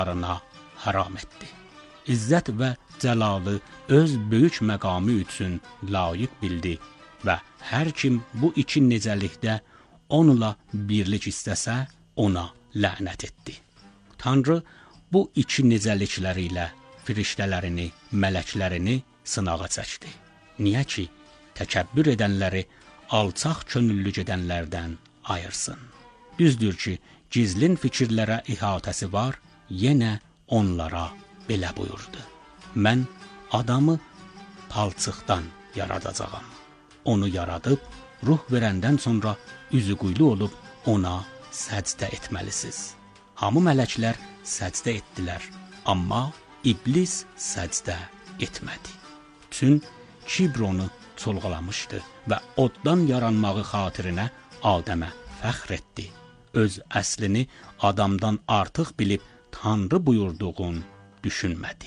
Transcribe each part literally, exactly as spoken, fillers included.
haram etdi. İzzət və cəlalı öz böyük məqamı üçün layiq bildi və hər kim bu iki necəlikdə onunla birlik istəsə, ona lənət etdi. Tanrı bu iki necəlikləri ilə firiştələrini, mələklərini sınağa çəkdi. Niyə ki, təkəbbür edənləri alçaq könüllü gedənlərdən ayırsın. Düzdür ki, gizlin fikirlərə ihatəsi var, yenə onlara belə buyurdu. Mən adamı palçıqdan yaradacağam. Onu yaradıb, ruh verəndən sonra üzü quylu olub ona səcdə etməlisiniz. Hamı mələklər səcdə etdilər, amma iblis səcdə etmədi. Tün kibr onu çolğalamışdı və oddan yaranmağı xatirinə Adəmə fəxr etdi. Öz əslini adamdan artıq bilib Tanrı buyurduğun düşünmədi.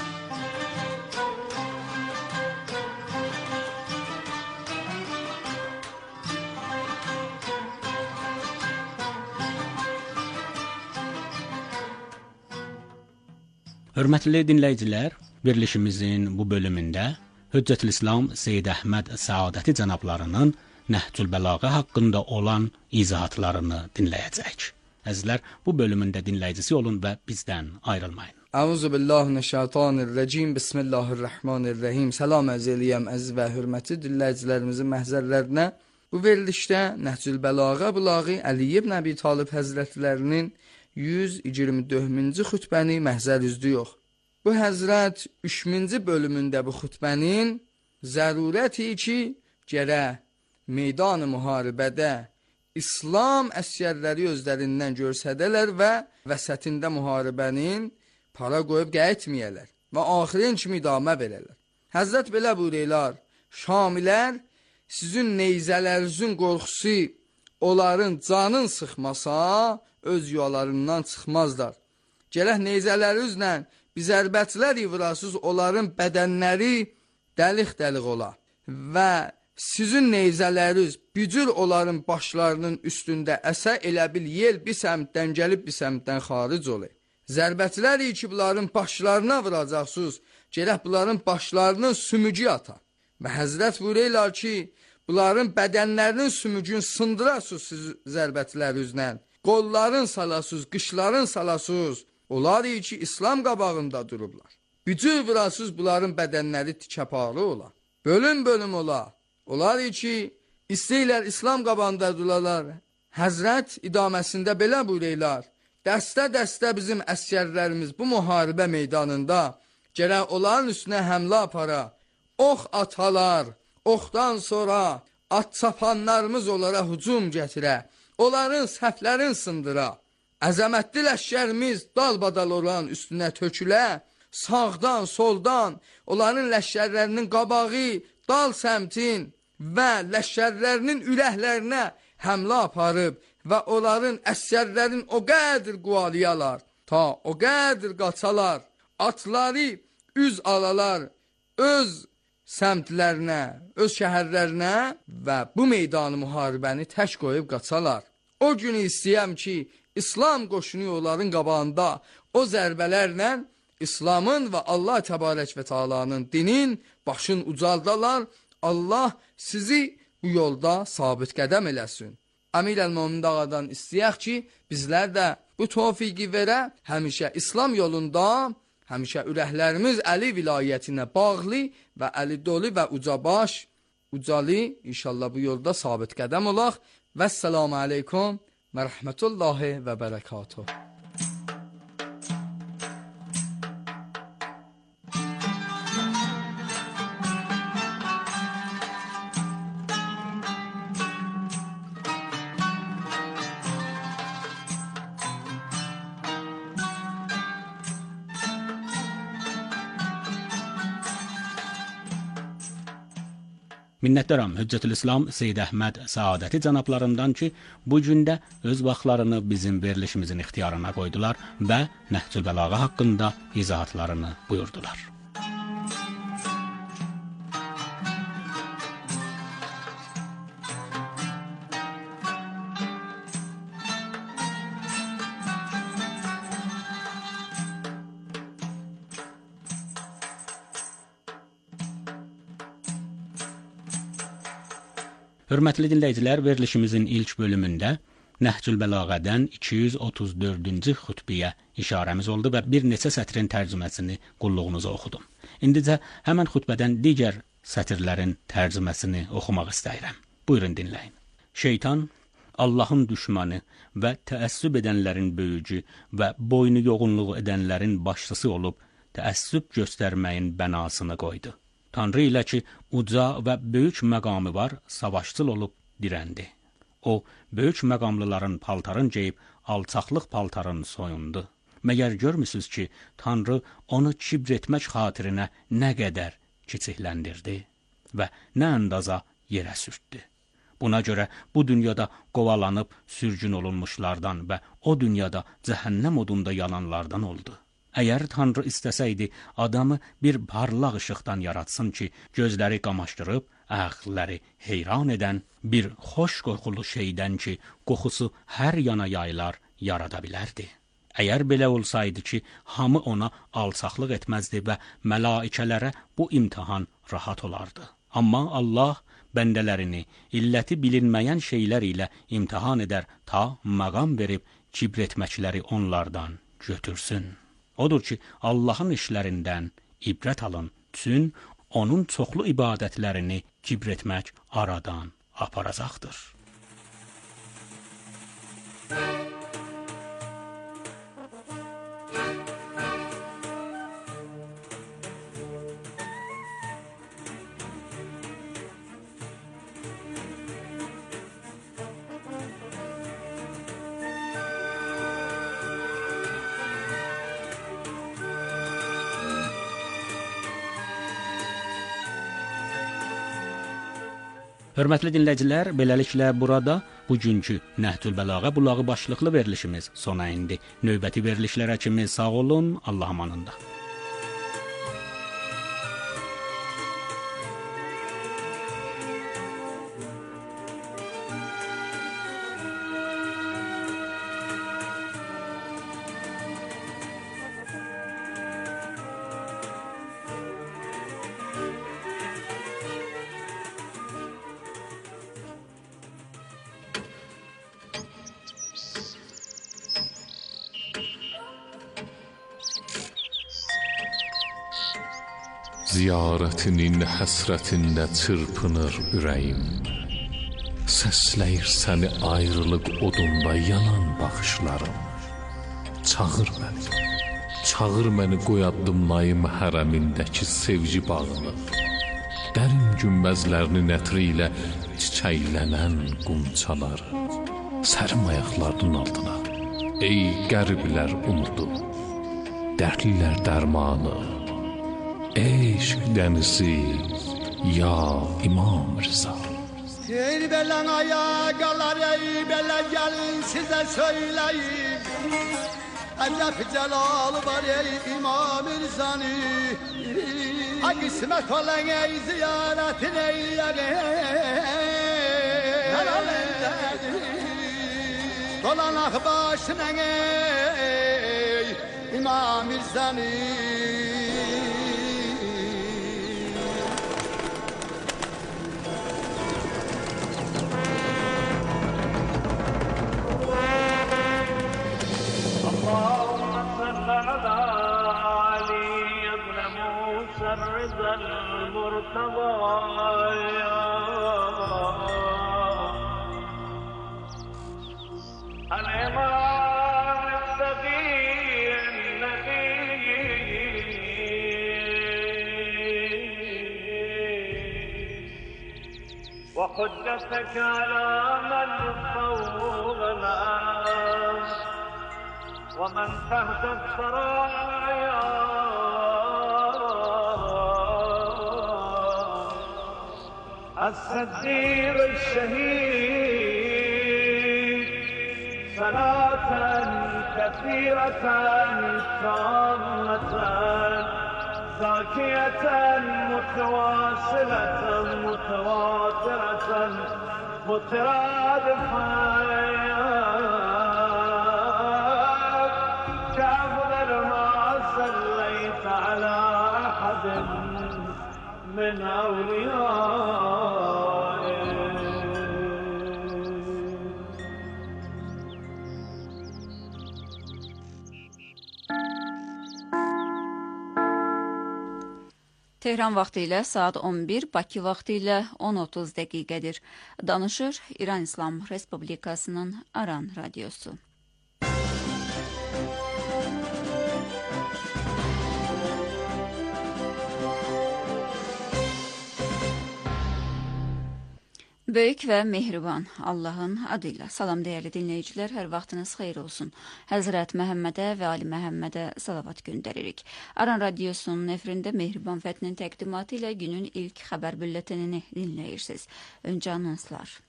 Hörmətli dinləyicilər, verilişimizin bu bölümündə Hüccətül-İslam Seyyid Əhməd Səadəti cənablarının Nəhcül Bəlağə haqqında olan izahatlarını dinləyəcək. Əzizlər, bu bölümün də dinləyicisi olun və bizdən ayrılmayın. Əuzu billahi mineşşeytanirracim. Bismillahirrahmanirrahim. Salam əziz eləyəm, əziz və hörmətli dinləyicilərimizin məhzərlərinə. Bu verilişdə Nəhcül Bəlağə Bulağı Əli ibn Əbi Talib Həzrətlərinin yüz iyirmi dördüncü xütbəni məhzər üzdüyük. Bu həzrət üç minci bölümündə bu xütbənin zərurəti ki, gərək meydan-ı müharibədə İslam əsgərləri özlərindən görsədələr və vəsətində müharibənin para qoyub qayıtmayələr və axirin kimi idamə verələr. Həzrət belə buyururlar, Şamilər sizin neyzələrinizin qorxusu onların canın sıxmasa, öz yuvalarından çıxmazlar. Gərək neyzələrinizlə biz ərbətlər ivrasız onların bədənləri dəlik-dəlik ola və sizin neyzələriniz bücür onların başlarının üstündə əsə elə bil yel bir səmtdən gəlib bir səmtdən xaric olur. Zərbətləri ki, bunların başlarına vuracaqsınız, gərək bunların başlarının sümücü atar. Və Həzrət buyururlar ki, bunların bədənlərinin sümücünü sındırasınız siz zərbətlərinizlə, qolların salasınız, qışların salasınız. Onlar ki, İslam qabağında durublar. Bücür vurasınız, bunların bədənləri tikəparı olar. Bölüm-bölüm olar. Onlar ki, istəyirlər İslam qabağında dururlar. Həzrət idaməsində belə buyururlar. Dəstə-dəstə bizim əsgərlərimiz bu müharibə meydanında gərək onların üstünə həmlə apara, ox atalar, oxdan sonra at çapanlarımız onlara hücum gətirə, onların səhvlərin sındıra. Əzəmətli ləşkərimiz dalbadal olan üstünə tökülə, sağdan, soldan onların ləşkərlərinin qabağı, dal səmtin və ləşkərlərinin ürəklərinə həmlə aparıb və onların əsgərlərin o qədr qualiyalar, ta o qədr qaçalar, atları üz alalar, öz səmtlərinə, öz şəhərlərinə və bu meydanı müharibəni tək qoyub qaçalar. O günü istəyəm ki, İslam qoşunu onların qabağında o zərbələrlə İslamın və Allah təbarək və Taala'nın dinin başın ucaldalar. Allah sizi bu yolda sabit qədəm eləsin. Əmir əl-Mömin ağadan istəyək ki, bizlər də bu tövfiqi verə, həmişə İslam yolunda, həmişə ürəklərimiz Əli vilayətinə bağlı və Əli dolu və ucabaş, ucalı, inşallah bu yolda sabit qədəm olaq. Vəssalamu aleykum və rəhmətullahi və bərəkatuhu. Minnətdaram Hüccətül-İslam Seyyid Əhməd Səadəti cənablarından ki, bu gündə öz vaxtlarını bizim verilişimizin ixtiyarına qoydular və Nəhcül Bəlağə haqqında izahatlarını buyurdular. Hörmətli dinləyicilər, verilişimizin ilk bölümündə Nəhcül Bəlağədən iki yüz otuz dördüncü xütbəyə işarəmiz oldu və bir neçə sətrin tərcüməsini qulluğunuza oxudum. İndicə həmən xütbədən digər sətirlərin tərcüməsini oxumaq istəyirəm. Buyurun dinləyin. Şeytan Allahın düşmanı və təəssüb edənlərin böyücü və boynu yoğunluq edənlərin başçısı olub təəssüb göstərməyin bənasını qoydu. Tanrı ilə ki, uca və böyük məqamı var, savaşçıl olub dirəndi. O, böyük məqamlıların paltarın geyib, alçaqlıq paltarın soyundu. Məgər görmüsünüz ki, Tanrı onu kibr etmək xatirinə nə qədər kiçikləndirdi və nə andaza yerə sürtdü. Buna görə bu dünyada qovalanıb sürgün olunmuşlardan və o dünyada cəhənnəm odunda yananlardan oldu. Əgər Tanrı istəsəydi, adamı bir parlaq işıqdan yaratsın ki, gözləri qamaşdırıb, əqlləri heyran edən bir xoş qoxulu şeydən ki, qoxusu hər yana yayılar, yarada bilərdi. Əgər belə olsaydı ki, hamı ona alçaqlıq etməzdi və mələikələrə bu imtihan rahat olardı. Amma Allah bəndələrini illəti bilinməyən şeylər ilə imtihan edər, ta məqam verib kibr etməkləri onlardan götürsün. Odur ki, Allahın işlərindən ibrət alın, çün onun çoxlu ibadətlərini kibr etmək aradan aparacaqdır. Hörmətli dinləyicilər, beləliklə burada bugünkü Nəhcül Bəlağə bulağı başlıqlı verilişimiz sona indi. Növbəti verilişlərə kimi sağ olun, Allah amanında. Ziyarətinin həsrətində çırpınır ürəyim. Səsləyir səni ayrılıq odunda yanan baxışlarım. Çağır məni, çağır məni qoy addımlayım hərəmindəki sevgi bağını. Dərin günbəzlərinin ətri ilə çiçəklənən qunçaları. Sərim ayaqlarının altına, ey qəriblər umudu, dərdlilər dərmanı. Eşq dənizi, ya İmam Rıza. Ey belən ayaqlar, ey belə gəlin sizə söyləyim. Əcəb cəlal var ey İmam Rızanı. Ha qismət olan ey ziyarətin eyləyək. Helal elədir. Dolanaq başına ey İmam Rızanı. الرضا المرتضى الإمام التقي النبي وحجتك على من فوقنا ومن تحت الثرايا الصديق الشهيد صلاة كثيرة تامة زاكية متواصلة متواترة مترادفة كأفضل ما صليت على أحد من أوليائك Tehran vaxtı ilə saat on bir, Bakı vaxtı ilə on otuz dəqiqədir. Danışır İran İslam Respublikasının Aran radiosu. Böyük və mehriban Allahın adıyla. Salam dəyərli dinləyicilər, hər vaxtınız xeyir olsun. Həzrət Məhəmmədə və Ali Məhəmmədə salavat göndəririk. Aran radiosunun efirində Mehriban Fətinin təqdimatı ilə günün ilk xəbər bülletenini dinləyirsiniz. Öncə anonslar.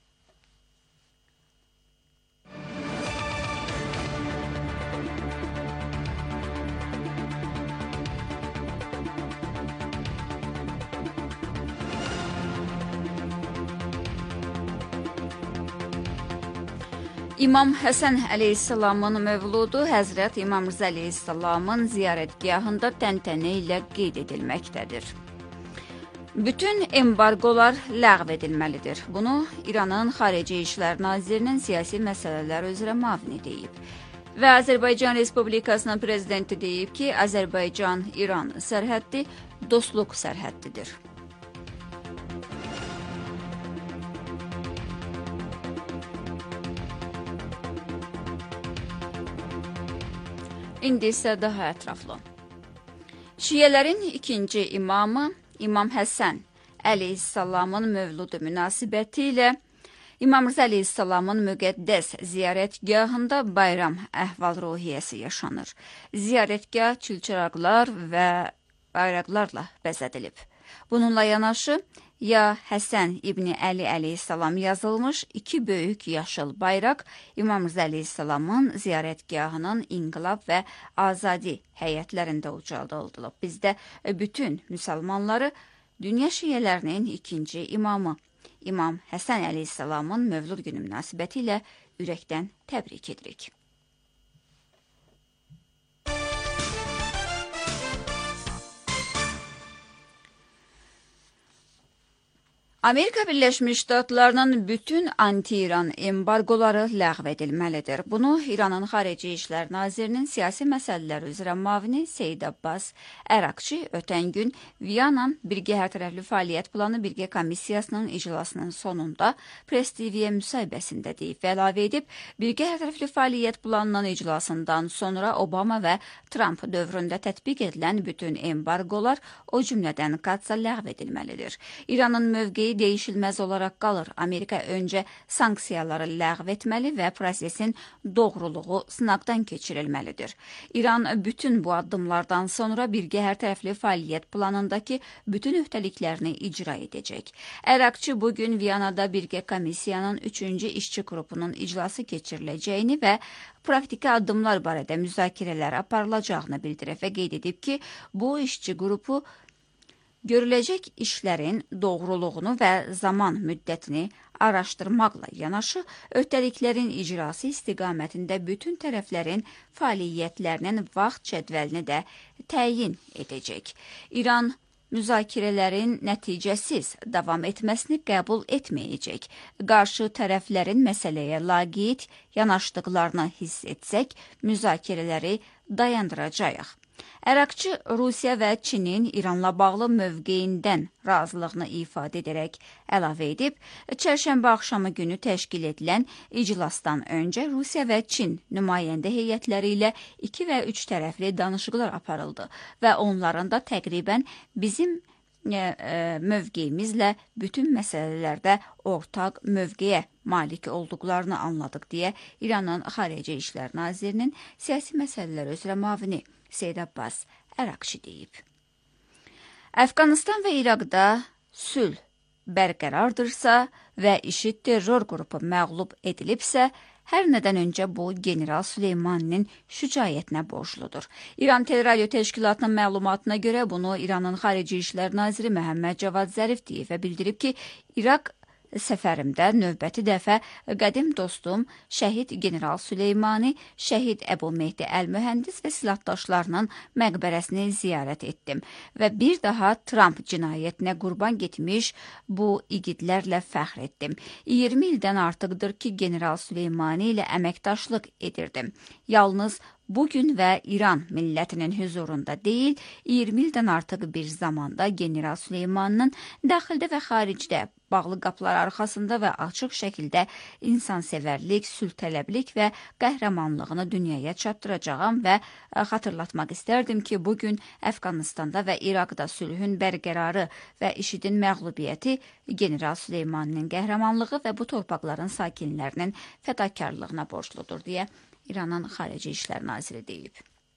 İmam Həsən əleyhissalamın mövludu Həzrət İmam Rza əleyhissalamın ziyarətgahında təntənə ilə qeyd edilməkdədir. Bütün embargolar ləğv edilməlidir. Bunu İranın Xarici İşlər Nazirinin siyasi məsələlər üzrə müavini deyib. Və Azərbaycan Respublikasının prezidenti deyib ki, Azərbaycan-İran sərhəddi dostluq sərhəddidir. İndi isə daha ətraflı. Şiyələrin ikinci imamı İmam Həsən əleyhissalamın mövludu münasibəti ilə İmam Rza əleyhissalamın müqəddəs ziyarətgahında bayram əhval-ruhiyyəsi yaşanır. Ziyarətgah çilçıraqlar və bayraqlarla bəzədilib. Bununla yanaşı, Ya Həsən İbni Əli əleyhissalam yazılmış iki böyük yaşıl bayraq İmam Rza əleyhissalamın ziyarətgahının İnqilab və Azadi həyətlərində ucaldılıb. Bizdə bütün müsəlmanları dünya şiyələrinin ikinci imamı İmam Həsən əleyhissalamın mövlud günü münasibəti ilə ürəkdən təbrik edirik. Amerika Birləşmiş Ştatlarının bütün anti-İran embargoları ləğv edilməlidir. Bunu İranın Xarici İşlər Nazirinin siyasi məsələlər üzrə müavini Seyid Abbas Əraqçı ötən gün Viyana Birgə Hərtərəfli Fəaliyyət Planı Birgə Komissiyasının iclasının sonunda Press T V-yə müsahibəsində deyib və əlavə edib, Birgə Hərtərəfli Fəaliyyət Planının iclasından sonra Obama və Trump dövründə tətbiq edilən bütün embargolar, o cümlədən qatsa ləğv edilməlidir. İranın mövqeyi dəyişilməz olaraq qalır. Amerika öncə sanksiyaları ləğv etməli və prosesin doğruluğu sınaqdan keçirilməlidir. İran bütün bu addımlardan sonra birgə hərtərəfli fəaliyyət planındakı bütün öhdəliklərini icra edəcək. Əraqçı bugün Viyanada birgə komissiyanın üçüncü işçi qrupunun iclası keçiriləcəyini və praktiki addımlar barədə müzakirələr aparılacağını bildirib və qeyd edib ki, bu işçi qrupu görüləcək işlərin doğruluğunu və zaman müddətini araşdırmaqla yanaşı, öhdəliklərin icrası istiqamətində bütün tərəflərin fəaliyyətlərinin vaxt cədvəlini də təyin edəcək. İran müzakirələrin nəticəsiz davam etməsini qəbul etməyəcək. Qarşı tərəflərin məsələyə laqeyd yanaşdıqlarını hiss etsək, müzakirələri dayandıracağıq. Əraqçı Rusiya və Çinin İranla bağlı mövqeyindən razılığını ifadə edərək əlavə edib, çərşənbə axşamı günü təşkil edilən iclasdan öncə Rusiya və Çin nümayəndə heyətləri ilə iki və üç tərəfli danışıqlar aparıldı və onların da təqribən bizim mövqeyimizlə bütün məsələlərdə ortaq mövqeyə malik olduqlarını anladıq deyə İranın Xarici İşlər Nazirinin siyasi məsələlər üzrə müavini Seyid Abbas Əraqçı deyib. Əfqanistan və İraqda sülh bərqərardırsa və IŞİD terror qrupu məğlub edilibsə, hər nədən öncə bu General Süleymaninin şücaətinə borcludur. İran Teleradio Təşkilatının məlumatına görə bunu İranın Xarici İşlər Naziri Məhəmməd Cavad Zərif deyib və bildirib ki, İraq səfərimdə növbəti dəfə qədim dostum şəhid General Süleymani, şəhid Əbu Mehdi Əl-Mühəndis və silahdaşlarının məqbərəsini ziyarət etdim və bir daha Trump cinayətinə qurban getmiş bu igidlərlə fəxr etdim. iyirmi ildən artıqdır ki, General Süleymani ilə əməkdaşlıq edirdim. Yalnız bugün və İran millətinin huzurunda deyil, iyirmi ildən artıq bir zamanda General Süleymanın daxildə və xaricdə bağlı qapılar arxasında və açıq şəkildə insansevərlik, sülhtələblik və qəhrəmanlığını dünyaya çatdıracağam və xatırlatmaq istərdim ki, bugün Əfqanistanda və İraqda sülhün bərqərarı və IŞİDin məğlubiyyəti General Süleymanın qəhrəmanlığı və bu torpaqların sakinlərinin fədakarlığına borcludur, deyə İranın Xarici İşlər Naziri deyib.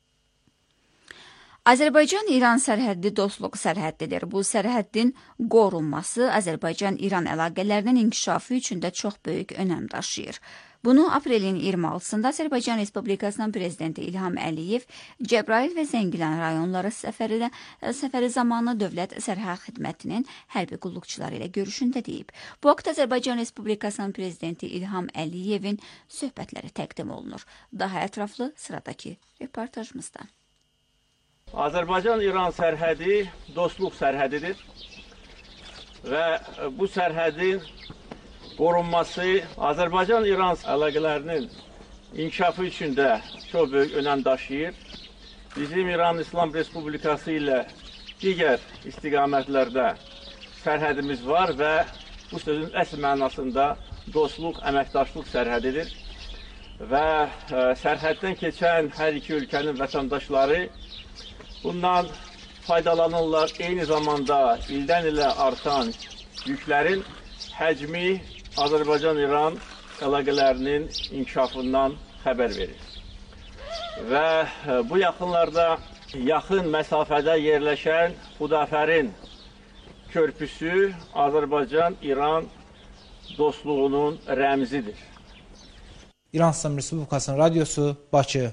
Azərbaycan-İran sərhəddi dostluq sərhəddidir. Bu sərhəddin qorunması Azərbaycan-İran əlaqələrinin inkişafı üçün də çox böyük önəm daşıyır. Bunu aprelin iyirmi altısında Azərbaycan Respublikasının prezidenti İlham Əliyev Cəbrayıl və Zəngilan rayonları səfəri, səfəri zamanı Dövlət Sərhəd Xidmətinin hərbi qulluqçuları ilə görüşündə deyib. Bu vaxt Azərbaycan Respublikasının prezidenti İlham Əliyevin söhbətləri təqdim olunur. Daha ətraflı sıradakı reportajımızda. Azərbaycan-İran sərhədi dostluq sərhədidir və bu sərhədin qorunması Azərbaycan-İran əlaqələrinin inkişafı üçün də çox böyük önəm daşıyır. Bizim İran İslam Respublikası ilə digər istiqamətlərdə sərhədimiz var və bu sözün əsl mənasında dostluq, əməkdaşlıq sərhədidir və sərhəddən keçən hər iki ölkənin vətəndaşları bundan faydalanırlar. Eyni zamanda ildən ilə artan yüklərin həcmi Azərbaycan-İran əlaqələrinin inkişafından xəbər verir. Və bu yaxınlarda yaxın məsafədə yerləşən Xudafərin körpüsü Azərbaycan-İran dostluğunun rəmzidir. İran İslam Respublikasının radiosu, Bakı.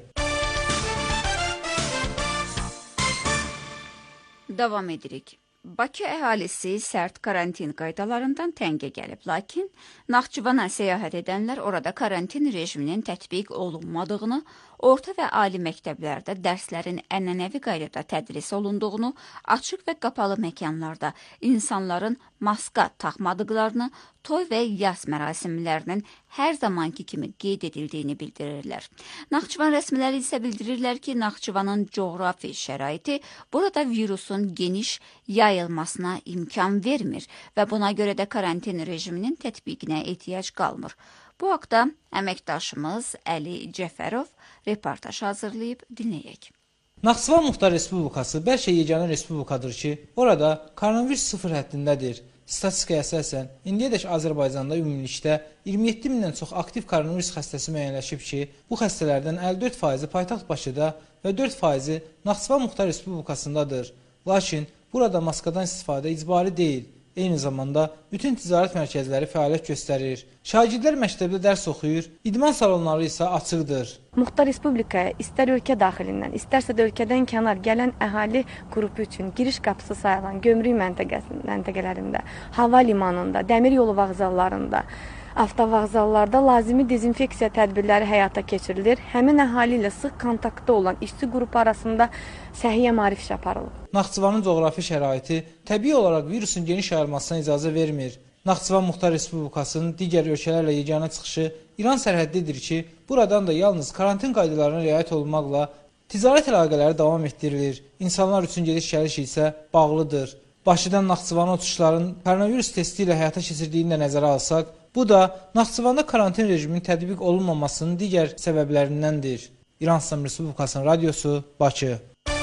Davam edirik. Bakı əhalisi sərt karantin qaydalarından təngə gəlib, lakin Naxçıvana səyahət edənlər orada karantin rejiminin tətbiq olunmadığını, orta və ali məktəblərdə dərslərin ənənəvi qaydada tədris olunduğunu, açıq və qapalı məkanlarda insanların maska taxmadıqlarını, toy və yas mərasimlərinin hər zamanki kimi qeyd edildiyini bildirirlər. Naxçıvan rəsmiləri isə bildirirlər ki, Naxçıvanın coğrafi şəraiti burada virusun geniş yayılmasına imkan vermir və buna görə də karantin rejiminin tətbiqinə ehtiyac qalmır. Bu haqda əməkdaşımız Əli Cəfərov reportaj hazırlayıb dinləyək. Naxçıvan Muxtar Respublikası bəlkə yeganə respublikadır ki, orada koronavirus sıfır həddindədir. Statistikaya əsasən, indiyədək Azərbaycanda ümumilikdə iyirmi yeddi mindən çox aktiv koronavirus xəstəsi müəyyənləşib ki, bu xəstələrdən əlli dörd faizi paytaxt Bakıda və dörd faizi Naxçıvan Muxtar Respublikasındadır. Lakin burada maskadan istifadə icbari deyil. Eyni zamanda bütün ticarət mərkəzləri fəaliyyət göstərir. Şagirdlər məktəbdə dərs oxuyur, idman salonları isə açıqdır. Muxtar Respublikaya istər ölkə daxilindən, istərsə də ölkədən kənar gələn əhali qrupu üçün giriş qapısı sayılan gömrük məntəqələrində, hava limanında, dəmir yolu vağzallarında, avtovağzallarda lazımi dezinfeksiya tədbirləri həyata keçirilir. Həmin əhali ilə sıx kontaktda olan işçi qrupu arasında səhiyyə maarif işi aparılır. Naxçıvanın coğrafi şəraiti təbii olaraq virusun geniş yayılmasına icazə vermir. Naxçıvan Muxtar Respublikasının digər ölkələrlə yeganə çıxışı İran sərhəddidir ki, buradan da yalnız karantin qaydalarına riayət olunmaqla ticarət əlaqələri davam etdirilir. İnsanlar üçün gediş-gəliş isə bağlıdır. Bakıdan Naxçıvana uçuşların koronavirus testi ilə həyata keçirdiyini də nəzərə alsaq, bu da Naxçıvanda karantin rejiminin tətbiq olunmamasının digər səbəblərindəndir. İran İslam Respublikasının radiosu, Bakı.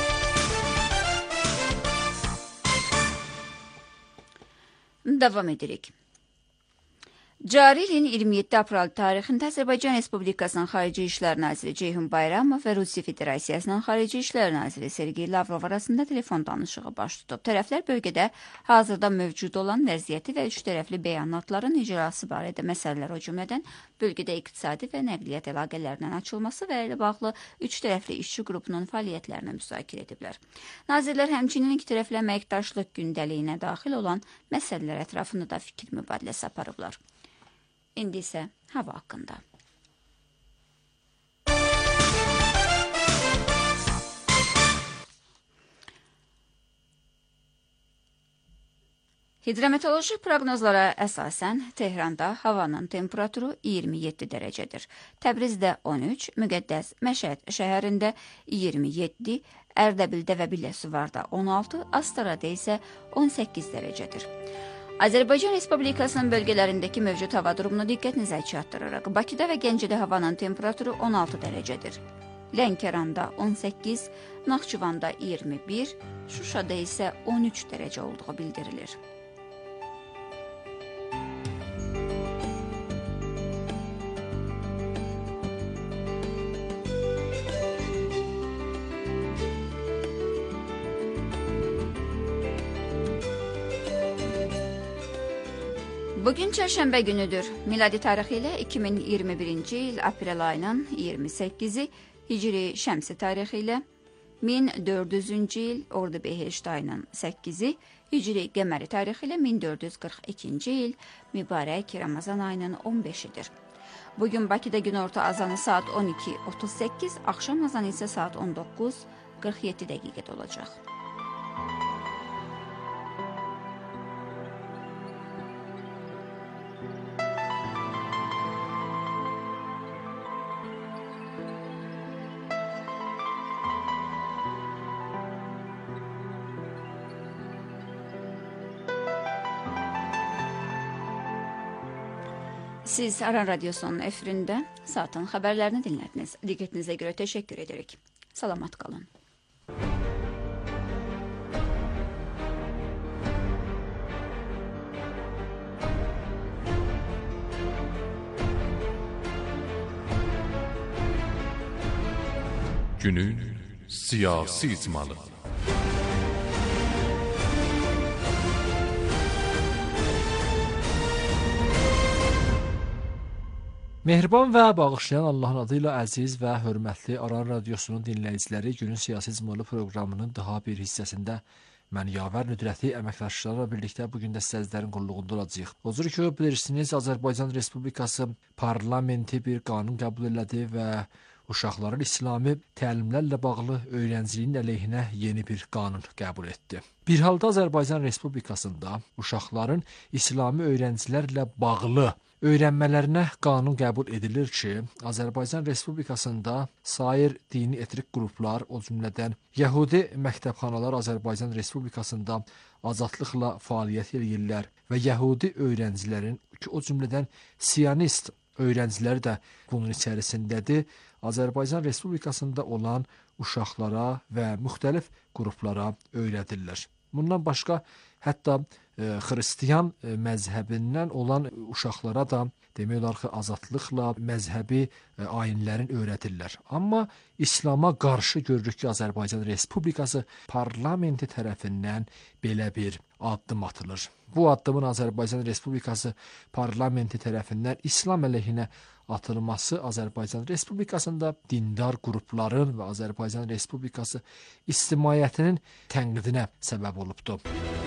Davam edirik. Cari ilin iyirmi yeddi aprel tarixində Azərbaycan Respublikasının Xarici İşlər Naziri Ceyhun Bayramov və Rusiya Federasiyasının Xarici İşlər Naziri Sergey Lavrov arasında telefon danışığı baş tutub. Tərəflər bölgədə hazırda mövcud olan vəziyyəti və üç tərəfli bəyanatların icrası barədə məsələlər, o cümlədən bölgədə iqtisadi və nəqliyyat əlaqələrinin açılması və ilə bağlı üç tərəfli işçi qrupunun fəaliyyətlərini müzakirə ediblər. Nazirlər həmçinin iki tərəfli əməkdaşlıq gündəliyinə daxil olan məsələlər ətrafında da fikir mübadiləsi aparıblar. İndi isə hava haqqında. Hidrometeoroloji proqnozlara əsasən Tehranda havanın temperaturu iyirmi yeddi dərəcədir. Təbrizdə on üç, Müqəddəs Məşəd şəhərində iyirmi yeddi, Ərdəbildə və Biləsuvarda on altı, Astarada isə on səkkiz dərəcədir. Azərbaycan Respublikasının bölgələrindəki mövcud hava durumunu diqqətinizə çatdırırıq. Bakıda və Gəncədə havanın temperaturu on altı dərəcədir. Lənkəranda on səkkiz, Naxçıvanda iyirmi bir, Şuşada isə on üç dərəcə olduğu bildirilir. Bugün çərşənbə günüdür. Miladi tarixi ilə iki min iyirmi birinci il aprel ayının iyirmi səkkizi, Hicri şəmsi tarixi ilə min dörd yüzüncü il Ordubehişt ayının səkkizi, Hicri qəməri tarixi ilə min dörd yüz qırx ikinci il mübarək Ramazan ayının on beşidir. Bugün Bakıda günorta azanı saat on iki otuz səkkiz, axşam azanı isə saat on doqquz qırx yeddi dəqiqədə olacaq. Siz Aran Radyosu'nun efirində saatın xəbərlərini dinlədiniz. Diqqətinizə görə təşəkkür edirik. Salamat qalın. Günün siyasi icmalı. Mehriban və bağışlayan Allahın adıyla əziz və hörmətli Aran Radyosu'nun dinləyiciləri, günün siyasi icmalı proqramının daha bir hissəsində mən Yavər Nüdrəti əməkdaşlarla birlikdə bugün də sizlərin qulluğunda olacağıq. Ozur ki, bilirsiniz, Azərbaycan Respublikası parlamenti bir qanun qəbul elədi və uşaqların İslami təlimlərlə bağlı öyrənciliyin əleyhinə yeni bir qanun qəbul etdi. Bir halda Azərbaycan Respublikasında uşaqların İslami öyrəncilərlə bağlı öyrənmələrinə qanun qəbul edilir ki, Azərbaycan Respublikasında sair dini etnik qruplar, o cümlədən Yəhudi məktəbxanalar Azərbaycan Respublikasında azadlıqla fəaliyyət edirlər və Yəhudi öyrəncilərin, ki, o cümlədən Siyonist öyrəncilər də bunun içərisindədir, Azərbaycan Respublikasında olan uşaqlara və müxtəlif qruplara öyrədirlər. Bundan başqa, hətta e, xristiyan e, məzhəbindən olan uşaqlara da demək olar ki, azadlıqla məzhəbi e, ayinlərin öyrədirlər. Amma İslama qarşı görürük ki, Azərbaycan Respublikası parlamenti tərəfindən belə bir addım atılır. Bu addımın Azərbaycan Respublikası parlamenti tərəfindən İslam əleyhinə atılması Azərbaycan Respublikasında dindar qrupların və Azərbaycan Respublikası ictimaiyyətinin tənqidinə səbəb olubdur.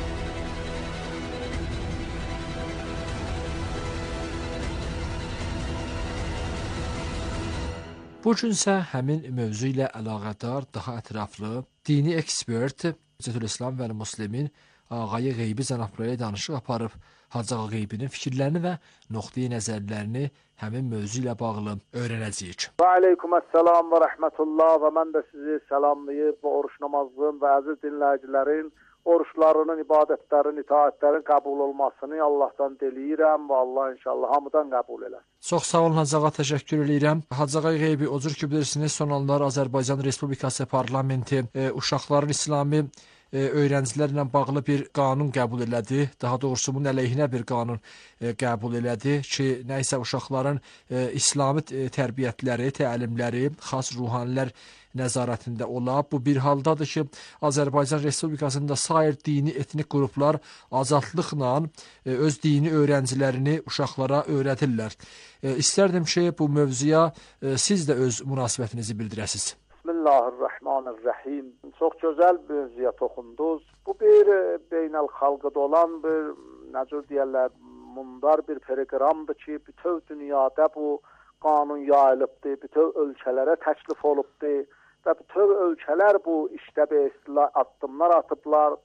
Bu günsə həmin mövzu ilə əlaqədar daha ətraflı dini ekspert Cəhdül-İslam və Müslimin Ağayı Qeybi cənabları danışıq aparıb, Hacı Ağa Qeybinin fikirlərini və nöqteyi nəzərlərini həmin mövzu ilə bağlı öyrənəcəyik. Və aleyküməssalam və rəhmətullah və mən də sizi salamlayıb bu oruç namazının və əziz dinləyicilərin oruçlarının, ibadətlərin, itaətlərin qəbul olmasını Allahdan diləyirəm və Allah inşallah hamıdan qəbul elər. Çox sağ olun Hacı Ağa, təşəkkür edirəm. Hacı Ağa Qeybi, o cür ki bilirsiniz, son anlar Azərbaycan Respublikası parlamenti e, uşaqların İslami e, öyrəncilərlə bağlı bir qanun qəbul elədi. Daha doğrusu bunun əleyhinə bir qanun e, qəbul elədi ki, nəysə uşaqların e, İslami e, tərbiyyətləri, təlimləri, xas ruhanilər nəzarətində ola. Bu bir haldadır ki, Azərbaycan Respublikasında sair dini etnik qruplar azadlıqla e, öz dini öyrəncilərini uşaqlara öyrədirlər. E, istərdim ki, bu mövzuya e, siz də öz münasibətinizi bildirəsiniz. Bismillahirrahmanirrahim. Çox gözəl bir mövzuya toxundunuz. Bu bir e, beynəlxalqda olan bir, necə deyirlər, mundar bir proqramdır ki, bütün dünyada bu qanun yayılıbdır, bütün ölkələrə təklif olubdur və bütün ölkələr bu işdə bir addımlar atıblar.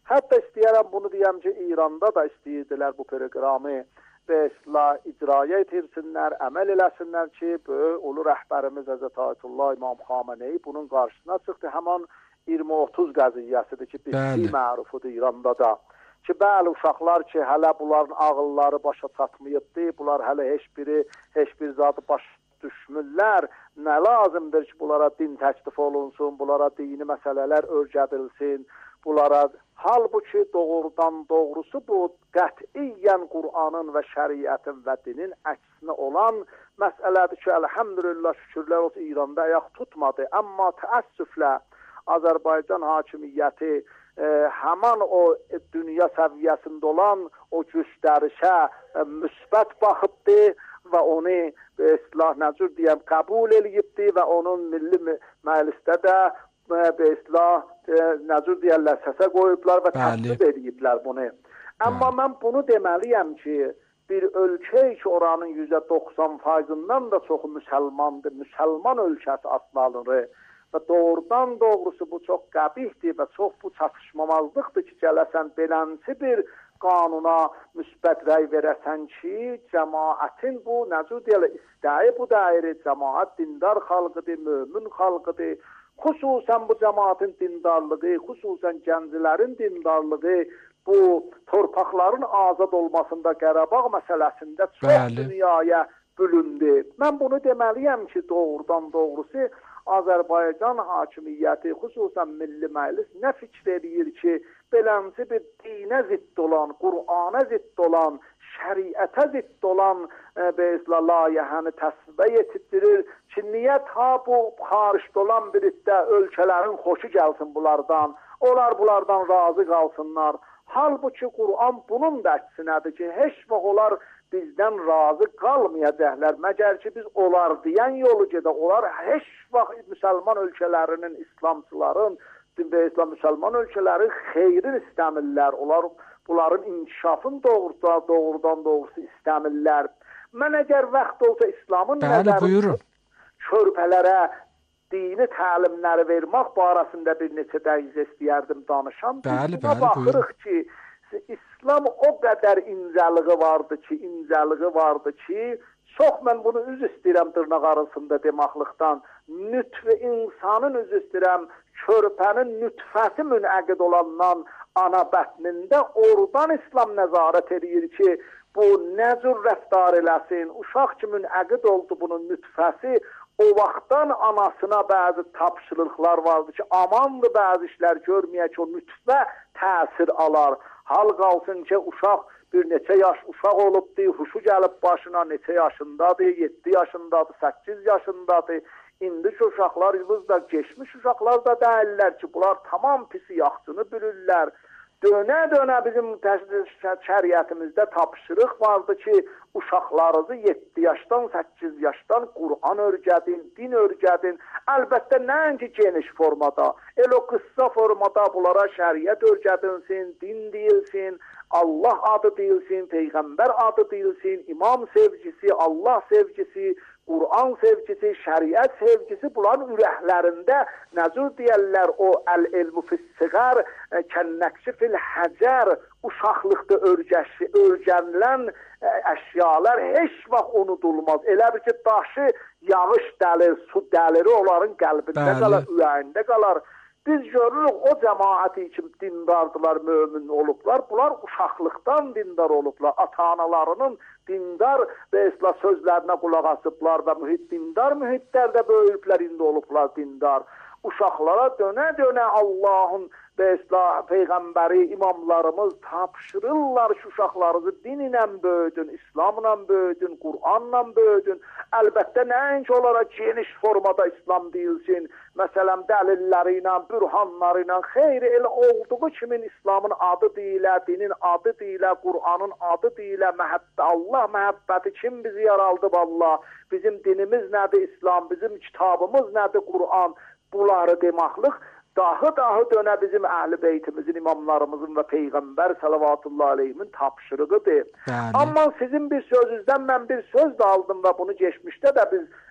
Hətta istəyərəm bunu deyəm ki, İranda da istəyirdilər bu proqramı və islah icraya etirsinlər, əməl eləsinlər ki, böyük ulu rəhbərimiz Həzrət Ayətullah İmam Xameneyi bunun qarşısına çıxdı. Həman iyirmi otuz qəziyyəsidir ki, bir mərufudur İranda da. Ki, bəli uşaqlar ki, hələ bunların ağılları başa çatmayıbdır, bunlar hələ heç biri, heç bir zadı başa düşmürlər. Nə lazımdır ki, bunlara din təklif olunsun, bunlara dini məsələlər öyrədilsin, bunlara halbuki doğrudan doğrusu bu qətiyyən Qur'anın və şəriətin və dinin əksinə olan məsələdir ki, elhamdülillah şükürlər olsun İranda ayaq tutmadı. Amma təəssüflə Azərbaycan hakimiyyəti e, həman o e, dünya səviyyəsində olan o göstərişə e, müsbət baxıbdı və onu e, islah nəcür deyəm qəbul eləyibdi və onun milli məclisdə də e, islah e, nəcür deyərlər səsə qoyublar və təsdiq ediblər bunu. Amma mən bunu deməliyəm ki, bir ölkə ki, oranın yüzdə doxsan faizından da çoxu müsəlmandır, müsəlman ölkəsi asnalıdır. Və doğrudan doğrusu bu çox qəbihdir və çox bu çatışmamazlıqdır ki, gələsən belənsi bir qanuna müsbət rəy verəsən ki, cəmaətin bu nəcür deyələ istəyi bu dəyiri, cəmaət dindar xalqıdır, mömin xalqıdır. Xüsusən bu cəmaətin dindarlığı, xüsusən gəncilərin dindarlığı bu torpaqların azad olmasında Qarabağ məsələsində çox Bəli. dünyaya bölündü. Mən bunu deməliyəm ki, doğrudan doğrusu Azərbaycan hakimiyyəti, xüsusən Milli Məclis nə fikr edir ki, belənsi bir dinə zidd olan, Qur'ana zidd olan, şəriətə zidd olan e, bezlə layihəni təsvibə yetişdirir ki, niyə ta bu xaricdə olan bir iddə ölkələrin xoşu gəlsin bunlardan, onlar bunlardan razı qalsınlar. Halbuki Qur'an bunun da əksinədir ki, heç vaxt onlar bizdən razı qalmayacaqlar. Məgər ki, biz onlar deyən yolu gedə, onlar heç vaxt müsəlman ölkələrinin, İslamçıların və İslam müsəlman ölkələri xeyrin istəmirlər. Onlar bunların inkişafın doğrusu, doğrudan doğrusu istəmirlər. Mən əgər vaxt olsa İslamın nəzəri körpələrə dini təlimləri vermək barəsində bir neçə dəqiqə istəyərdim danışam. Bəli, Buna bəli, baxırıq ki, İslam o qədər incəliği vardı ki, incəliği vardı ki, çox mən bunu üz istəyirəm dırnaq arasında demaqlıqdan, nütf insanın üz istəyirəm, körpənin nütfəsi münəqid olandan ana bətnində oradan İslam nəzarət edir ki, bu nə cür rəftar eləsin, uşaq ki münəqid oldu bunun nütfəsi, o vaxtdan anasına bəzi tapşırıqlar vardı ki, amandır bəzi işlər görməyə ki, o nütfə təsir alar. Hal qalsın ki, uşaq bir neçə yaş uşaq olubdur, huşu gəlib başına, neçə yaşındadır, yeddi yaşındadır, səkkiz yaşındadır. İndiki uşaqlar, yıldızda geçmiş uşaqlar da deyirlər ki, bunlar tamam pisi yaxçını bilirlər. Dönə-dönə bizim şəriətimizdə tapşırıq vardı ki, uşaqlarınızı yeddi yaşdan, səkkiz yaşdan Qur'an örgədin, din örgədin. Əlbəttə, nəinki geniş formada, el o qıssa formada bunlara şəriət örgədilsin, din deyilsin, Allah adı deyilsin, Peyğəmbər adı deyilsin, imam sevgisi, Allah sevgisi, Qur'an sevgisi, şəriət sevgisi bunların ürəklərində nəzür deyərlər o əl-elmu fissiğər, kənnəqşi fil həcər, uşaqlıqda örgəşi, örgənilən əşyalar heç vaxt unudulmaz. Elə bir ki, daşı yağış dəlir, su dəliri onların qəlbində Bəli. qalar, ürəyində qalar. Biz görürük o cəmaəti ki, dindardılar, mömin olublar. Bunlar uşaqlıqdan dindar olublar. Ata-analarının dindar və islah sözlərinə qulaq asıblar və mühit dindar mühitlərdə böyüyüblər, indi olublar dindar. Uşaqlara dönə-dönə Allahın və islah Peyğəmbəri, imamlarımız tapşırırlar ki, uşaqlarınızı din ilə böyüdün, İslamla böyüdün, Qur'anla böyüdün. Əlbəttə, nəinki onlara geniş formada İslam deyilsin. Məsələn, dəlilləri ilə, bürhanları ilə, xeyri elə olduğu kimin İslamın adı deyilə, dinin adı deyilə, Qur'anın adı deyilə, məhəbbə, Allah məhəbbəti kim bizi yaraldıb Allah? Bizim dinimiz nədir İslam, bizim kitabımız nədir Qur'an? Bunları demaqlıq daha-daha dönə bizim əhl-i beytimizin, imamlarımızın və Peyğəmbər sallallahu aleyhimin tapşırığıdır. Bəli. Amma sizin bir sözünüzdən mən bir söz də aldım və bunu geçmişdə də biz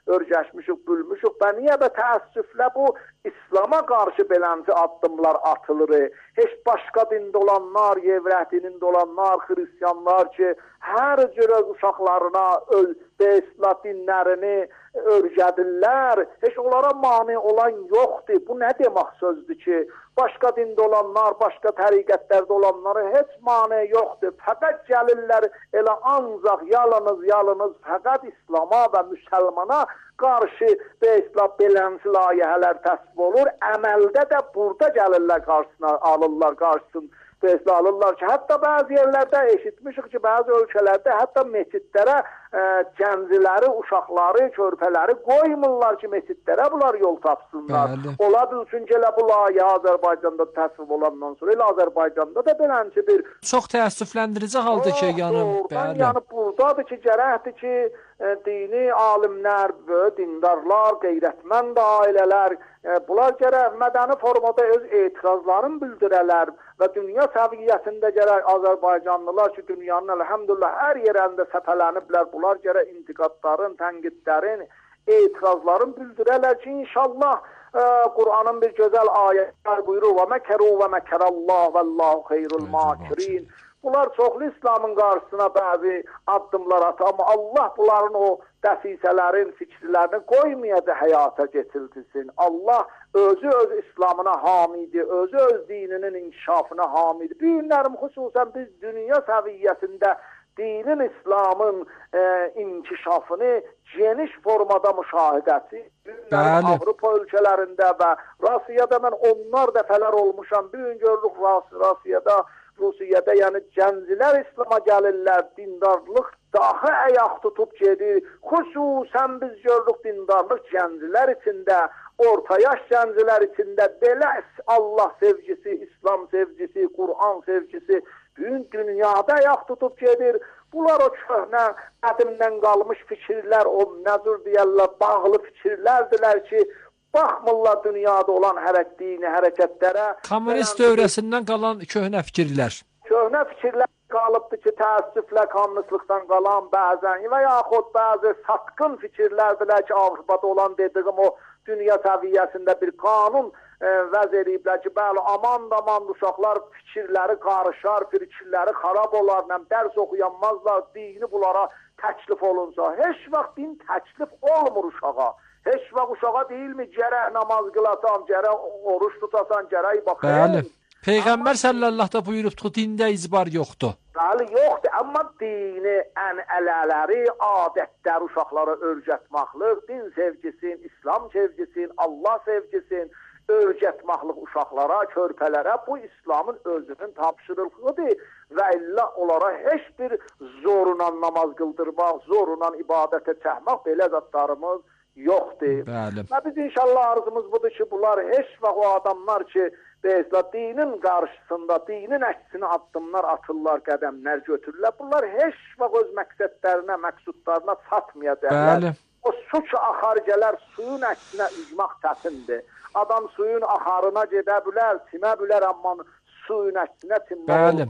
örgəşmişik, bülmüşük və niyə və təəssüflə bu İslama qarşı beləncə addımlar atılır. Heç başqa dində olanlar, Yevrət dinində olanlar, xristianlar ki, hər cür öz uşaqlarına öz Beysla dinlərini örgədirlər. Heç onlara mane olan yoxdur. Bu nə demək sözdür ki, başqa dində olanlar, başqa təriqətlərdə olanlara heç mane yoxdur. Fəqət gəlirlər elə ancaq yalnız, yalnız fəqət İslama və müsəlmana qarşı Beysla belənsi layihələr təsvib olur. Əməldə də burada gəlirlər qarşısına, alırlar qarşısını. Beysla alırlar ki, hətta bəzi yerlərdə eşitmişik ki, bəzi ölkələrdə hətta meçidlərə e, gənciləri, uşaqları, körpələri qoymurlar ki, meçidlərə bunlar yol tapsınlar. Bəli. Ola bilsin ki, elə bu layihə Azərbaycanda təsvib olandan sonra elə Azərbaycanda da belənçi bir... Çox təəssüfləndirici haldır ki, yanım. Doğrudan yəni buradadır ki, gərəkdir ki, e, dini alimlər, dindarlar, qeyrətmənd ailələr, e, bunlar gərək mədəni formada öz etirazlarını bildirələr və dünya səviyyəsində gərək Azərbaycanlılar ki, dünyanın əlhəmdülillah hər yerində səpələniblər, bunlar gərək intiqadların, tənqidlərin, etirazların bildirələr ki, inşallah e, Qur'anın bir gözəl ayətlər buyurur və məkəru və məkərəllah və Allahu xeyrul makirin. Bunlar çoxlu İslamın qarşısına bəzi addımlar atır, amma Allah bunların o dəfisələrin, fikirlərini qoymayacaq həyata getirtilsin. Allah özü öz İslamına hamidir, özü öz dininin inkişafına hamidir. Bu günlərim xüsusən biz dünya səviyyəsində dinin, İslamın e, inkişafını geniş formada müşahidəsi. Günlərim Avropa ölkələrində və Rusiyada mən onlar dəfələr olmuşam. Bir gün görürük Rusiyada, Rusiyada, yəni gənclər İslama gəlirlər, dindarlıq daha əyaq tutub gedir. Xüsusən biz görürük dindarlıq gənclər içində, orta yaş gənclər içində belə Allah sevgisi, İslam sevgisi, Qur'an sevgisi bütün dünyada əyaq tutub gedir. Bunlar o köhnə, qədimdən qalmış fikirlər, o nəzür deyərlər, bağlı fikirlərdilər ki, baxmırlar dünyada olan hərək dini hərəkətlərə. Kommunist dövrəsindən qalan köhnə fikirlər. Köhnə fikirlər qalıbdır ki, təəssüflə kommunistlikdən qalan bəzən və yaxud bəzi satqın fikirlərdilər ki, Avropada olan dediyim o dünya səviyyəsində bir qanun e, vəz ediblər ki, bəli, aman da aman uşaqlar fikirləri qarışar, fikirləri xarab olar, dərs oxuyanmazlar, dini bunlara təklif olunsa. Heç vaxt din təklif olmur uşağa. Heç vaxt uşağa deyilmi, gərək namaz qılasan, gərək oruç tutasan, gərək baxın. Bəli. Peyğəmbər sallallahu da buyurubdu, dində izbar yoxdur. Bəli, yoxdur. Amma dini, ənələləri, adətləri uşaqlara öyrətməklik, din sevgisin, İslam sevgisin, Allah sevgisin, öyrətməklik uşaqlara, körpələrə bu İslamın özünün tapşırılığıdır və illa onlara heç bir zorla namaz qıldırmaq, zorla ibadətə çəkmək belə zatlarımız yoxdur. Bəli. Və biz inşallah arzumuz budur ki, bunlar heç vaxt o adamlar ki, Beysla dinin qarşısında, dinin əksinə addımlar atırlar, qədəmlər götürürlər. Bunlar heç vaxt öz məqsədlərinə, məqsudlarına çatmayacaqlar. Bəli. O su ki, axar gələr, suyun əksinə üzmək çətindir. Adam suyun axarına gedə bilər, çimə bilər, amma suyun əksinə çimmək olur.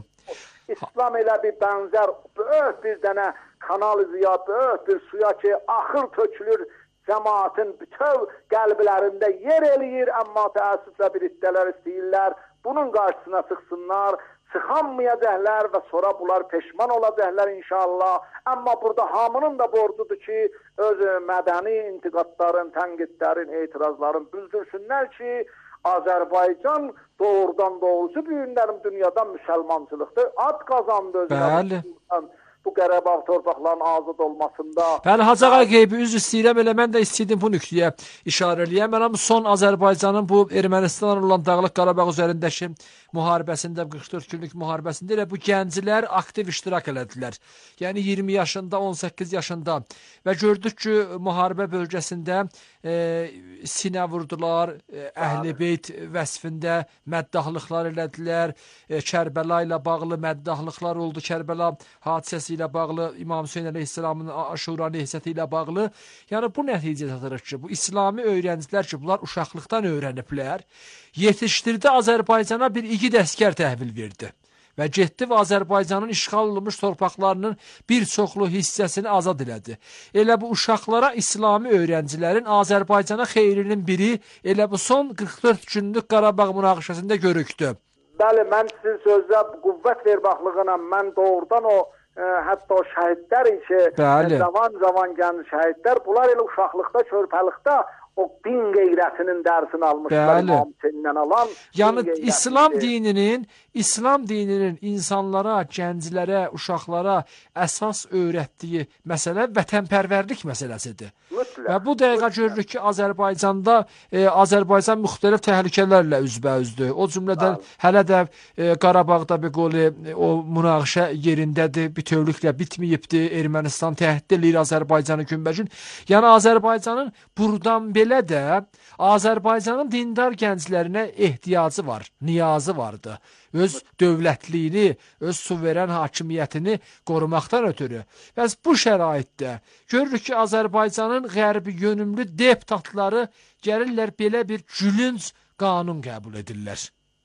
İslam elə bir bənzər, böyük bir dənə kanal ziya, böyük bir suya ki, axır tökülür, cəmaatın bütöv qəlblərində yer eləyir, amma təəssüflə bir iddələr istəyirlər, bunun qarşısına çıxsınlar, çıxanmayacaqlar və sonra bunlar peşman olacaqlar inşallah. Amma burada hamının da borcudur ki, öz mədəni intiqadların, tənqidlərin, etirazların bildirsünlər ki, Azərbaycan doğrudan doğrusu bu günlərim dünyada müsəlmançılıqdır. Ad qazandı özünə. Bu Qarabağ torpaqlarının azad olmasında. Bəli, Hacı Ağa qeybi üzr istəyirəm, elə mən də istəyirdim bu nöqtəyə işarə eləyəm. Mənəm son Azərbaycanın bu Ermənistanla olan Dağlıq Qarabağ üzərindəki müharibəsində, qırx dörd günlük müharibəsində elə bu gənclər aktiv iştirak elədilər. Yəni iyirmi yaşında, on səkkiz yaşında və gördük ki, müharibə bölgəsində e, sinə vurdular, e, Əhl-i Beyt vəsfində məddahlıqlar elədilər, e, Kərbəla ilə bağlı məddahlıqlar oldu, Kərbəla hadisəsi ilə bağlı, İmam Hüseyin əleyhisselamın Aşura nehsəti ilə bağlı. Yəni bu nəticə çatırır ki, bu İslami öyrəncilər ki, bunlar uşaqlıqdan öyrəniblər, yetişdirdi Azərbaycana bir igid əskər təhvil verdi. və getdi və Azərbaycanın işğal olunmuş torpaqlarının bir çoxlu hissəsini azad elədi. Elə bu uşaqlara İslami öyrəncilərin Azərbaycana xeyrinin biri elə bu son qırx dörd günlük Qarabağ münaqişəsində görükdü. Bəli, mən sizin sözdə qüvvət verbaxlığına mən doğrudan o e, hətta şəhidlər ki, zaman-zaman gənc şəhidlər, bunlar elə uşaqlıqda, körpəlikdə o din qeyrətinin dərsini almışlar İmam Hüseynindən alan. Yəni İslam dininin, İslam dininin insanlara, gənclərə, uşaqlara əsas öyrətdiyi məsələ vətənpərvərlik məsələsidir. Mütləq. Və bu dəqiqə görürük ki, Azərbaycanda e, Azərbaycan müxtəlif təhlükələrlə üzbəüzdür. O cümlədən Bəli. hələ də e, Qarabağda bir qolu e, o münaqişə yerindədir, bütövlüklə bitməyibdir. Ermənistan təhdid edir Azərbaycanı günbəgün. Yəni Azərbaycanın burdan belə də Azərbaycanın dindar gənclərinə ehtiyacı var, niyazı vardı. Öz dövlətliyini, öz suveren hakimiyyətini qorumaqdan ötürü. Bəs bu şəraitdə görürük ki, Azərbaycanın qərbi yönümlü deputatları gəlirlər belə bir gülünc qanun qəbul edirlər.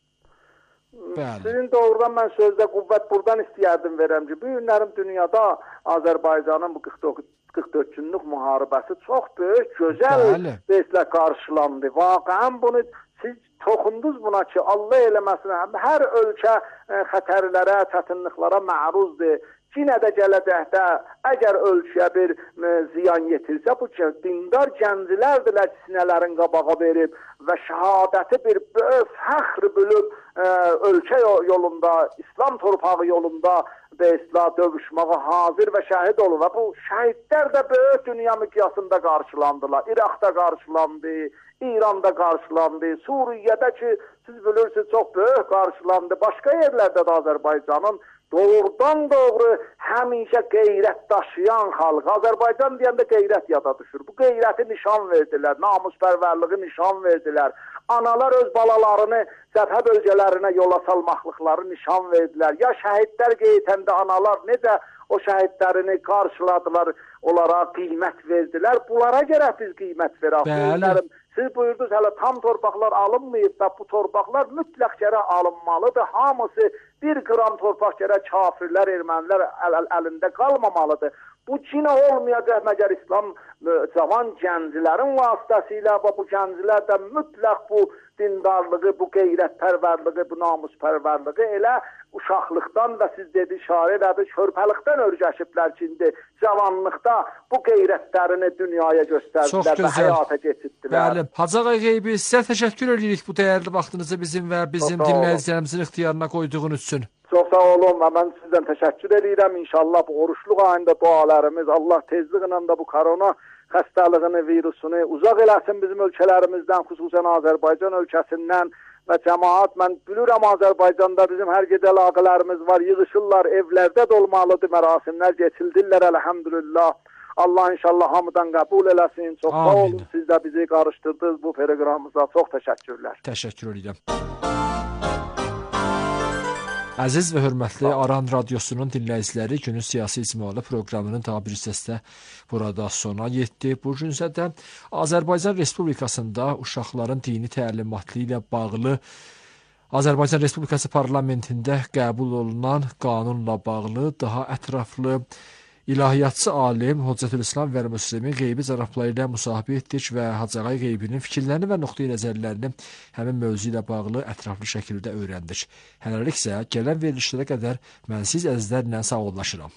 Bəli. Sizin doğrudan mən sözdə qüvvət buradan istəyərdim verəm ki, bu günlərim dünyada Azərbaycanın bu qırx dörd günlük müharibəsi çox böyük, gözəl bezlə qarşılandı. Vaqəən bunu siz toxundunuz buna ki, Allah eləməsin, hər ölkə ə, xətərlərə, çətinliklərə məruzdur. Yenə də gələcəkdə əgər ölkəyə bir ə, ziyan yetirsə, bu ki, dindar gənclərdirlər ki, sinələrin qabağa verib və şəhadəti bir böyük fəxr bölüb ə, ölkə yolunda, İslam torpağı yolunda Beysla dövüşməyə hazır və şəhid olur və bu şəhidlər də böyük dünya miqyasında qarşılandılar. İraqda qarşılandı, İranda qarşılandı, Suriyədə ki, siz bilirsiniz, çox böyük qarşılandı. Başqa yerlərdə də Azərbaycanın doğrudan doğru həmişə qeyrət daşıyan xalq. Azərbaycan deyəndə qeyrət yada düşür. Bu qeyrəti nişan verdilər, namuspərvərliği nişan verdilər. Analar öz balalarını cəbhə bölgələrinə yola salmaqlıqları nişan verdilər. Ya şəhidlər qeyrətəndə analar necə o şəhidlərini qarşıladılar, onlara qiymət verdilər. Bunlara görə biz qiymət verək. Siz buyurdunuz, hələ tam torpaqlar alınmayıb da bu torpaqlar mütləq gərə alınmalıdır. Hamısı bir qram torpaq gərə kafirlər, ermənilər əl əl əlində qalmamalıdır. Bu cinə olmayacaq məgər İslam cavan gənclərin vasitəsilə və bu gənclər də mütləq bu dindarlığı, bu qeyrətpərvərliyi, bu namuspərvərliyi elə uşaqlıqdan və siz dedi, şair elədi, körpəlikdən örgəşiblər ki, indi cavanlıqda bu qeyrətlərini dünyaya göstərdilər və həyata keçirdilər. Bəli, Hacı Ağa Qeybi, sizə təşəkkür edirik bu dəyərli vaxtınızı bizim və bizim dinləyicilərimizin ixtiyarına qoyduğunuz üçün. Çox sağ olun və mən sizdən təşəkkür edirəm. İnşallah bu oruçluq ayında dualarımız Allah tezliklə də bu korona xəstəliyini, virusunu uzaq eləsin bizim ölkələrimizdən, xüsusən Azərbaycan ölkəsindən və cəmaat. Mən bilirəm Azərbaycanda bizim hər gecə əlaqələrimiz var, yığışırlar, evlərdə də olmalıdır, mərasimlər keçildirlər, əlhəmdülillah. Allah inşallah hamıdan qəbul eləsin. Çox sağ olun, siz də bizi qarışdırdınız bu proqramımıza. Çox təşəkkürlər. Təşəkkür edirəm. Əziz və hörmətli Aran Radiosunun dinləyiciləri, günün siyasi icmalı proqramının daha bir hissəsində burada sona yetdi. Bu günsə də Azərbaycan Respublikasında uşaqların dini təlimatı ilə bağlı Azərbaycan Respublikası parlamentində qəbul olunan qanunla bağlı daha ətraflı İlahiyyatçı alim Hüccətülislam və Müslimin qeybi cənabları ilə müsahibə etdik və Hacı Ağa Qeybinin fikirlərini və nöqteyi nəzərlərini həmin mövzu ilə bağlı ətraflı şəkildə öyrəndik. Hələlik isə gələn verilişlərə qədər mən siz əzizlərlə sağollaşıram.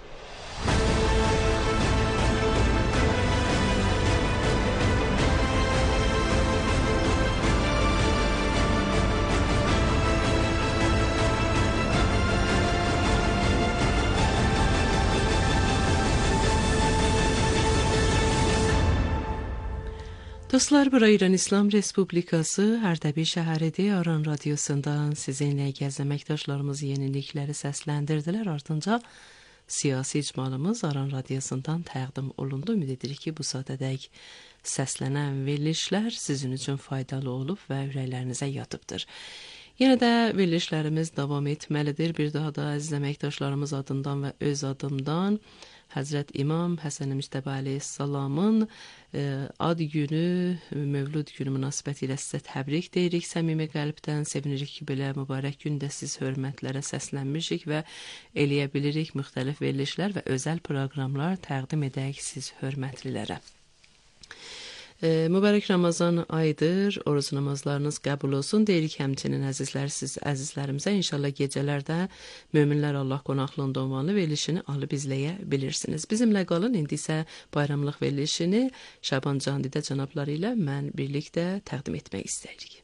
Dostlar, bura İran İslam Respublikası Ərdəbil şəhəridir. Aran radiosundan sizinlə gəzən əməkdaşlarımız yenilikləri səsləndirdilər. Ardınca siyasi icmalımız Aran radiosundan təqdim olundu. Ümid edirik ki, bu saatədək səslənən verilişlər sizin üçün faydalı olub və ürəklərinizə yatıbdır. Yenə də verilişlərimiz davam etməlidir. Bir daha da əziz əməkdaşlarımız adından və öz adımdan Həzrət İmam Həsən Müctəbə əleyhissalamın ad günü, Mövlud günü münasibətilə sizə təbrik deyirik səmimi qəlbdən. Sevinirik ki, belə mübarək gündə siz hörmətlərə səslənmişik və eləyə bilirik müxtəlif verilişlər və özəl proqramlar təqdim edək siz hörmətlilərə. E, mübarək Ramazan ayıdır, oruz namazlarınız qəbul olsun deyirik həmçinin əzizlər siz əzizlərimizə. İnşallah gecələrdə Möminlər Allah qonaqlığında ünvanlı verilişini alıb izləyə bilirsiniz. Bizimlə qalın, indi isə bayramlıq verilişini Şaban Candidə cənabları ilə mən birlikdə təqdim etmək istəyirik.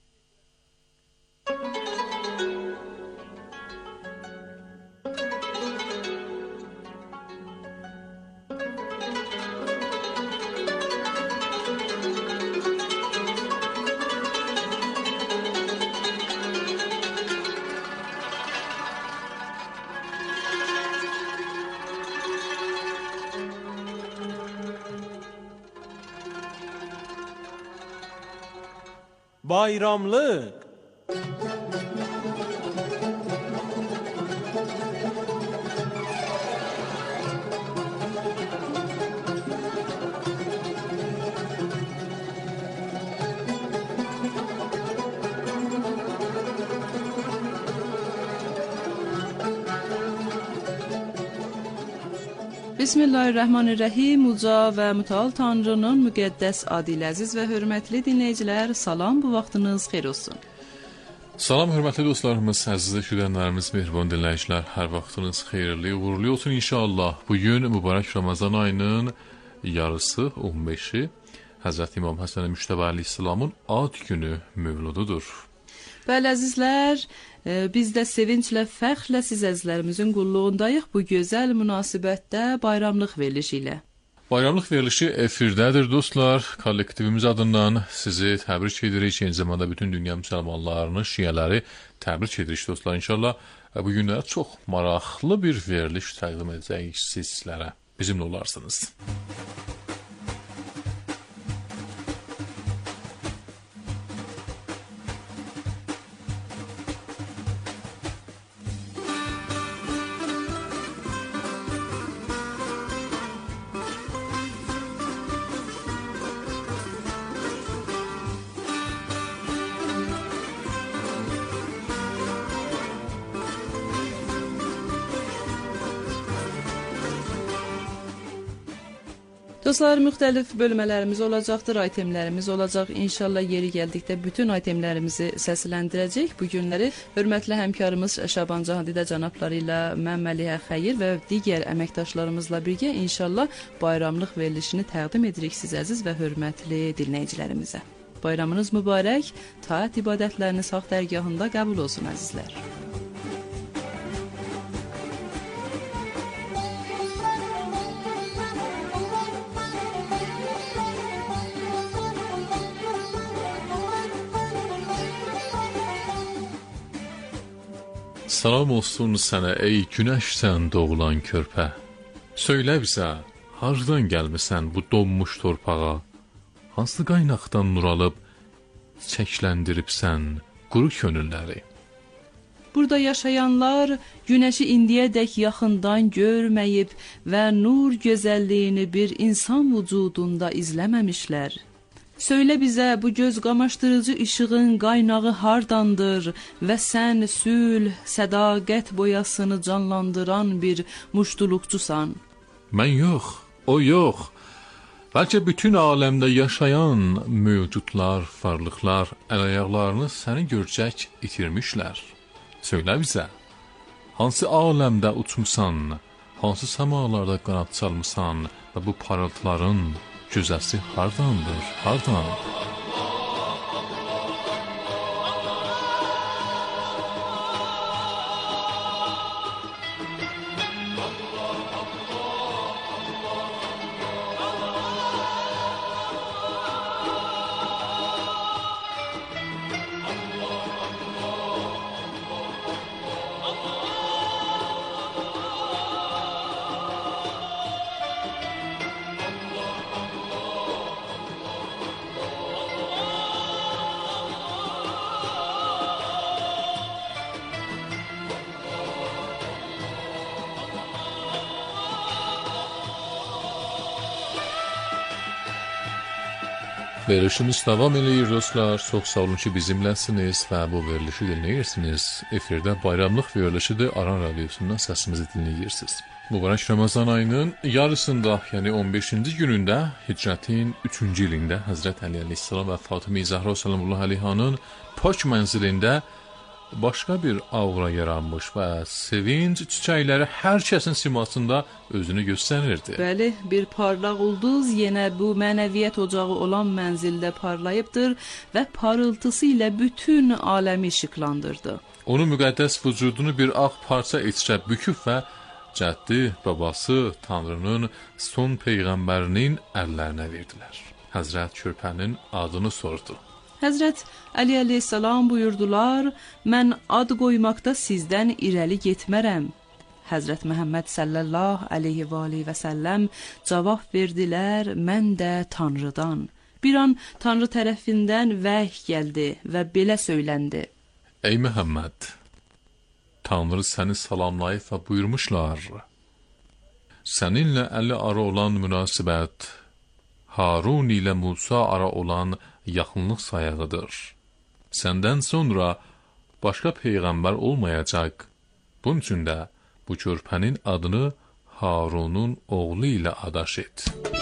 Bayramlıq. Bismillahirrahmanirrahim. Uca və mütəal Tanrının müqəddəs adı ilə əziz və hörmətli dinləyicilər, salam, bu vaxtınız xeyir olsun. Salam, hörmətli dostlarımız, əziz eşidənlərimiz, mehriban dinləyicilər, hər vaxtınız xeyirli, uğurlu olsun inşallah. Bugün mübarək Ramazan ayının yarısı, on beşi, Həzrət İmam Həsən Müctəbə əleyhissalamın ad günü mövlududur. Bəli, əzizlər, biz də sevinclə, fəxrlə siz əzizlərimizin qulluğundayıq bu gözəl münasibətdə bayramlıq verilişi ilə. Bayramlıq verilişi efirdədir dostlar. Kollektivimiz adından sizi təbrik edirik. Eyni zamanda bütün dünya müsəlmanlarını, şiyələri təbrik edirik dostlar. İnşallah bu günlərdə çox maraqlı bir veriliş təqdim edəcəyik sizlərə. Bizimlə olarsınız. Dostlar, müxtəlif bölmələrimiz olacaqdır, itemlərimiz olacaq. İnşallah yeri gəldikdə bütün itemlərimizi səsləndirəcək. Bu günləri hörmətli həmkarımız Şaban Candidə cənabları ilə mən Məlihə Xəyir və digər əməkdaşlarımızla birgə inşallah bayramlıq verilişini təqdim edirik siz əziz və hörmətli dinləyicilərimizə. Bayramınız mübarək, taat ibadətləriniz haqq dərgahında qəbul olsun əzizlər. Salam olsun sənə ey günəşsən doğulan körpə. Söylə bizə, hardan gəlmisən bu donmuş torpağa? Hansı qaynaqdan nur alıb çəkləndiribsən quru könülləri? Burada yaşayanlar günəşi indiyədək yaxından görməyib və nur gözəlliyini bir insan vücudunda izləməmişlər. Söylə bizə bu göz qamaşdırıcı işığın qaynağı hardandır və sən sülh, sədaqət boyasını canlandıran bir muştuluqçusan. Mən yox, o yox. Bəlkə bütün aləmdə yaşayan mövcudlar, varlıqlar əl-ayaqlarını səni görcək itirmişlər. Söylə bizə, hansı aləmdə uçmusan, hansı səmalarda qanad çalmısan və bu parıltıların gözəsi hardandır, hardan? Verilişimiz davam edir dostlar. Çox sağ olun ki bizimləsiniz və bu verilişi dinləyirsiniz. Efirdə bayramlıq verilişidir. Aran radiosundan səsimizi dinləyirsiniz. Mübarək Ramazan ayının yarısında, yəni on beşinci günündə hicrətin üçüncü ilində Həzrət Əli əleyhissalam və Fatimə Zəhra sallallahu əleyhanın pak mənzilində başqa bir aura yaranmış və sevinç çiçəkləri hər kəsin simasında özünü göstərirdi. Bəli, bir parlaq ulduz yenə bu mənəviyyət ocağı olan mənzildə parlayıbdır və parıltısı ilə bütün aləmi işıqlandırdı. Onun müqəddəs vücudunu bir ağ parça içrə büküb və cəddi, babası, Tanrının son peyğəmbərinin əllərinə verdilər. Həzrət körpənin adını sordu. Həzrət Əli əleyhissalam buyurdular, mən ad qoymaqda sizdən irəli getmərəm. Həzrət Məhəmməd sallallahu aleyhi və aleyhi və səlləm cavab verdilər, mən də Tanrıdan. Bir an Tanrı tərəfindən vəhy gəldi və belə söyləndi. Ey Məhəmməd, Tanrı səni salamlayıb və buyurmuşlar, səninlə Əli ara olan münasibət, Harun ilə Musa ara olan yaxınlıq sayağıdır. Səndən sonra başqa peyğəmbər olmayacaq. Bunun üçün də bu körpənin adını Harunun oğlu ilə adaş et.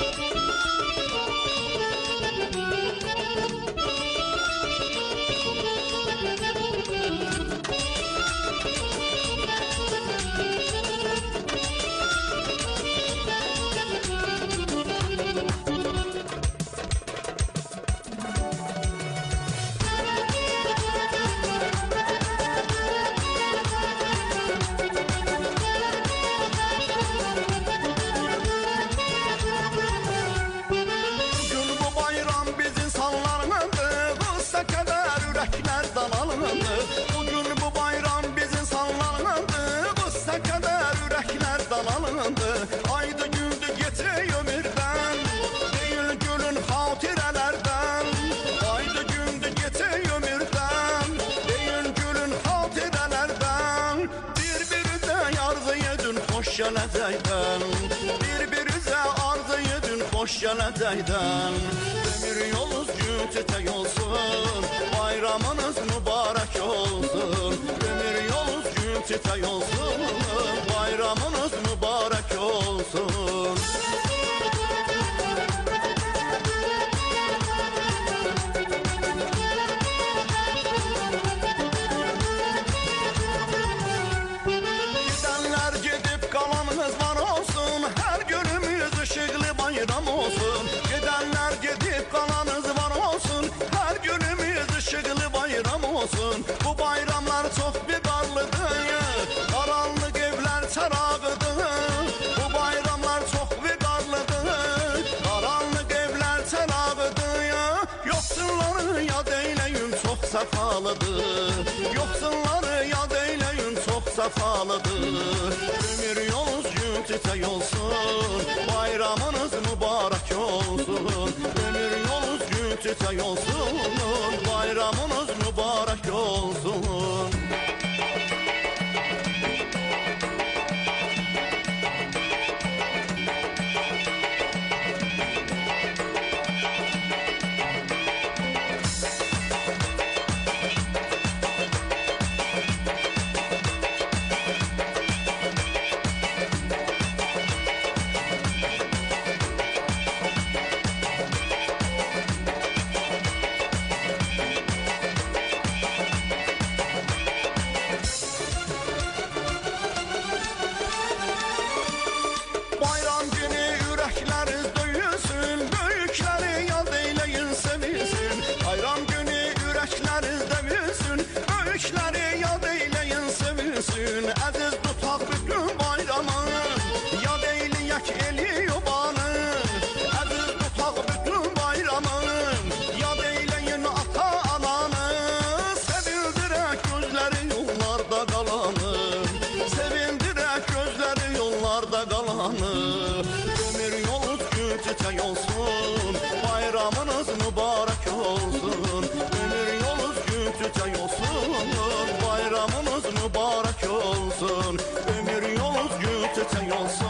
Bir-birizə arzu edin xoş gələcəkdən. Ömür yolunuz gütətək olsun, bayramınız mübarək olsun. Ömür yolunuz gütətək olsun, bayramınız mübarək olsun. Bayram olsun, gedənlər gedib qalanız var olsun, hər günümüz işıqlı bayram olsun. Bu bayramlar çox vüqarlıdır, qaranlıq evlər çırağıdır. Bu bayramlar çox vüqarlıdır, qaranlıq evlər çırağıdır. Yoxsulları yad eyləyin, çox səfalıdır. Yoxsulları yad eyləyin, çox səfalıdır. Ömür yolunuz gütətək olsun, bayramınız mübarək olsun. Ömür yolunuz gütətək olsun, bayramınız mübarək olsun.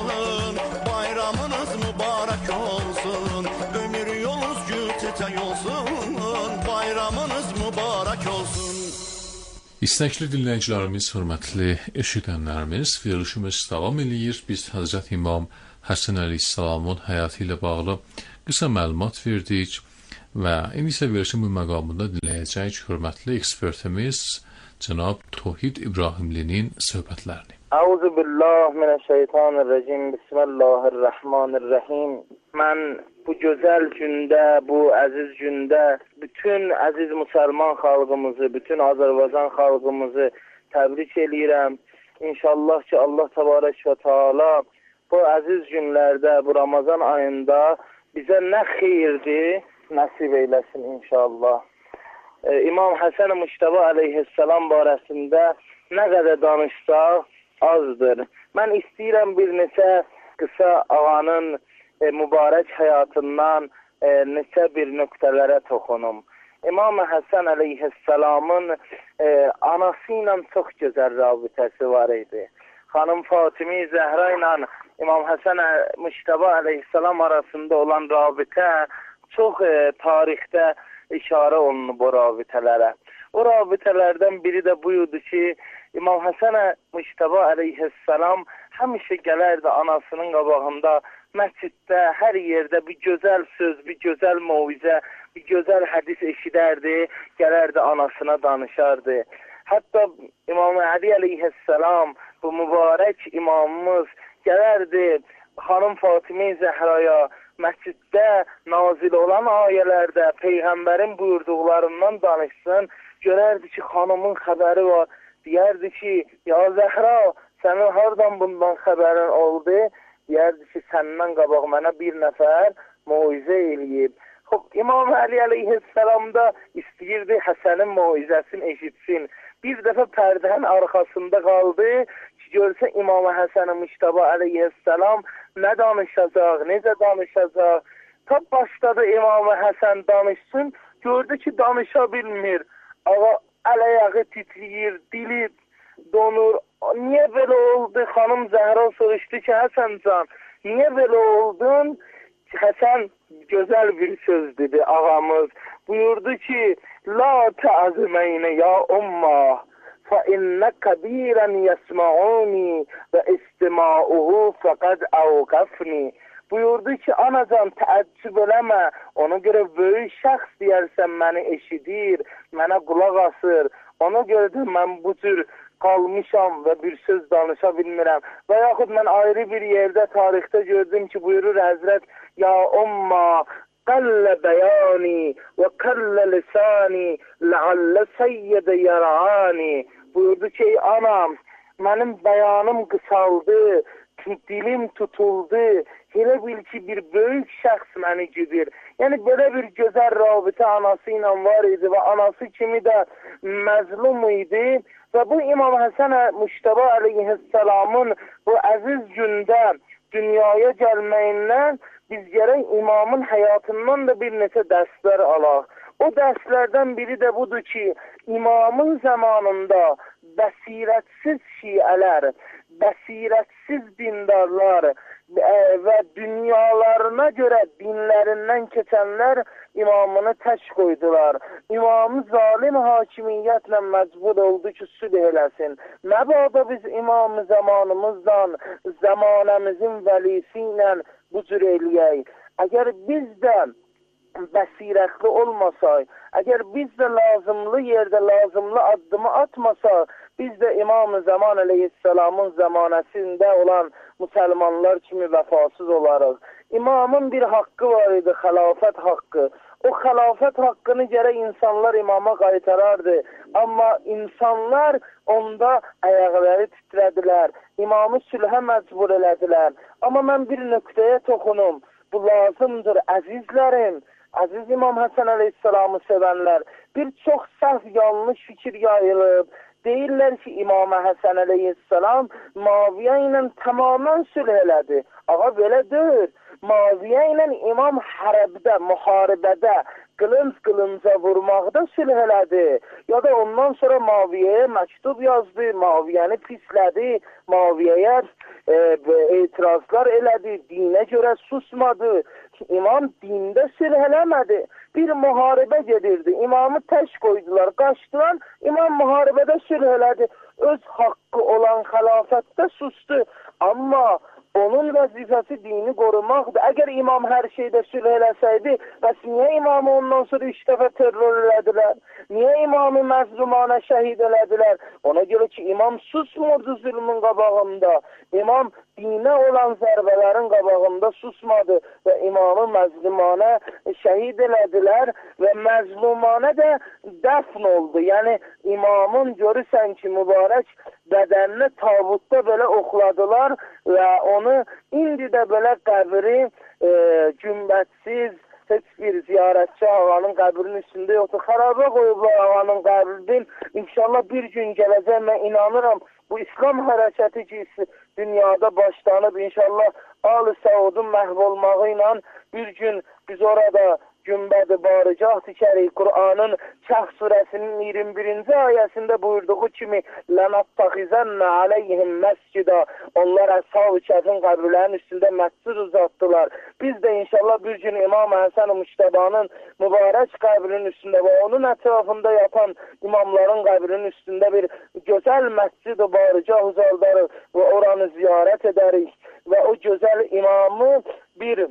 Bayramınız mübarək olsun, ömür yolunuz gütətək olsun. İstəkli dinləyicilərimiz, hörmətli eşidənlərimiz, verilişimiz davam eləyir. Biz Həzrət İmam Həsən əleyhissalamın həyatı ilə bağlı qısa məlumat verdik və indi isə verilişin bu məqamında dinləyəcəyik hörmətli ekspertimiz cənab Tohid İbrahimlinin söhbətlərini. Əuzu billah minəşşeytanirracim. Bismillahirrahmanirrahim. Mən bu gözəl gündə, bu əziz gündə bütün əziz müsəlman xalqımızı, bütün Azərbaycan xalqımızı təbrik eləyirəm. İnşallah ki, Allah təbarək və Teala bu əziz günlərdə, bu Ramazan ayında bizə nə xeyirdir, nəsib eyləsin inşallah. Ee, İmam Həsən Müştəba əleyhissalam barəsində nə qədər danışsaq azdır. Mən istəyirəm bir neçə qısa ağanın e, mübarək həyatından e, neçə bir nöqtələrə toxunum. İmam Həsən əleyhissalamın e, anası ilə çox gözəl rabitəsi var idi. Xanım Fatimi Zəhra ilə İmam Həsən Müştəba əleyhissalam arasında olan rabitə çox e, tarixdə işarə olunur bu rabitələrə. O rabitələrdən biri də buyurdu ki, İmam Həsən Müştəba əleyhissalam həmişə gələrdi anasının qabağında, məsciddə, hər yerdə bir gözəl söz, bir gözəl mövizə, bir gözəl hədis eşidərdi, gələrdi anasına danışardı. Hətta İmam Əli əleyhissalam, bu mübarək imamımız gələrdi xanım Fatimi Zəhraya, məsciddə nazil olan ayələrdə Peyğəmbərin buyurduqlarından danışsın, görərdi ki, xanımın xəbəri var, deyərdi ki, ya Zəhra, sənin hardan bundan xəbərin oldu? Deyərdi ki, səndən qabaq mənə bir nəfər moizə eləyib. Xob, İmam Əli əleyhissalam da istəyirdi Həsənin moizəsini eşitsin. Bir dəfə pərdənin arxasında qaldı ki, görsə İmam Həsən Müştəba əleyhissalam nə danışacaq, necə danışacaq. Ta başladı İmam Həsən danışsın, gördü ki, danışa bilmir. Ağa əl-ayağı titriyir, dili donur. Niyə belə oldu? Xanım Zəhra soruşdu ki, Həsən can, niyə belə oldun? Həsən gözəl bir söz dedi ağamız. Buyurdu ki, la tə'zimeynə ya umma, fa innə kəbirən yəsma'uni və istima'uhu fəqəd əvqəfni. Buyurdu ki, anacan təəccüb eləmə, ona görə böyük şəxs deyərsən məni eşidir, mənə qulaq asır. Ona görə də mən bu cür qalmışam və bir söz danışa bilmirəm. Və yaxud mən ayrı bir yerdə tarixdə gördüm ki, buyurur Həzrət, ya umma, qəllə bəyani və qəllə lisani, ləallə səyyedə yarani. Buyurdu ki, ey anam, mənim bəyanım qısaldı, dilim tutuldu, elə bil ki, bir böyük şəxs məni güdür. Yəni, belə bir gözəl rabitə anası ilə var idi və anası kimi də məzlum idi. Və bu İmam Həsən Müştəba əleyhissalamın bu əziz gündə dünyaya gəlməyindən biz gərək imamın həyatından da bir neçə dərslər alaq. O dərslərdən biri də budur ki, imamın zamanında bəsirətsiz şiələr, bəsirətsiz dindarlar və dünyalarına görə dinlərindən keçənlər imamını tək qoydular. İmamı zalim hakimiyyətlə məcbur oldu ki, sülh eləsin. Məbada biz imamı zamanımızdan, zamanəmizin vəlisi ilə bu cür eləyək. Əgər biz də bəsirətli olmasaq, əgər biz də lazımlı yerdə lazımlı addımı atmasaq, biz də İmam-ı Zaman əleyhissalamın zamanəsində olan müsəlmanlar kimi vəfasız olarıq. İmamın bir haqqı var idi, xəlafət haqqı. O xəlafət haqqını gərək insanlar imama qaytarardı. Amma insanlar onda ayaqları titrədilər. İmamı sülhə məcbur elədilər. Amma mən bir nöqtəyə toxunum. Bu lazımdır, əzizlərim. Əziz İmam Həsən əleyhissalamı sevənlər. Bir çox səhv, yanlış fikir yayılıb. Deyirlər ki, İmam Həsən əleyhissalam Muaviyə ilə tamamən sülh elədi. Ağa, belə deyil. Muaviyə ilə İmam hərəbdə, müharibədə, qılınc qılınca vurmaqda sülh elədi. Ya da ondan sonra Muaviyəyə məktub yazdı, Muaviyəni pislədi, Muaviyəyə e, etirazlar elədi, dinə görə susmadı. İmam dində sülh eləmədi. bir müharibə gedirdi. İmamı tək qoydular, qaçdılar. İmam müharibədə sülh elədi. Öz haqqı olan xilafətdə sustu. Amma onun vəzifəsi dini qorumaqdır. Əgər imam hər şeydə sülh eləsəydi, bəs niyə imamı ondan sonra üç dəfə terror elədilər? Niyə imamı məzlumana şəhid elədilər? Ona görə ki, imam susmurdu zülmün qabağında. İmam dinə olan zərbələrin qabağında susmadı və imamı məzlumana şəhid elədilər və məzlumana da dəfn oldu. Yəni imamın görürsən ki, mübarək bədənini tabutda belə oxladılar və onu indi də belə qəbri e, günbətsiz heç bir ziyarətçi ağanın qəbrinin üstündə yoxdur. Xarabə qoyublar ağanın qəbrinin. İnşallah bir gün gələcək, mən inanıram. Bu İslam hərəkəti ki, dünyada başlanıb, inşallah Ali Səudun məhv olmağı ilə bir gün biz orada Günbəd-i barigah tikərik. Qur'anın Kəhf surəsinin iyirmi birinci ayəsində buyurduğu kimi لَنَتَّخِذَنَّ عَلَيْهِمْ مَسْجِدًا onlar Əshab-ı Kəhfin qəbirlərinin üstündə məscid uzatdılar. Biz də inşallah bir gün İmam Həsən-i Müştəbanın mübarək qəbrinin üstündə və onun ətrafında yatan imamların qəbrinin üstündə bir gözəl məscid-i barigah uzaldarıq və oranı ziyarət edərik və o gözəl imamı bir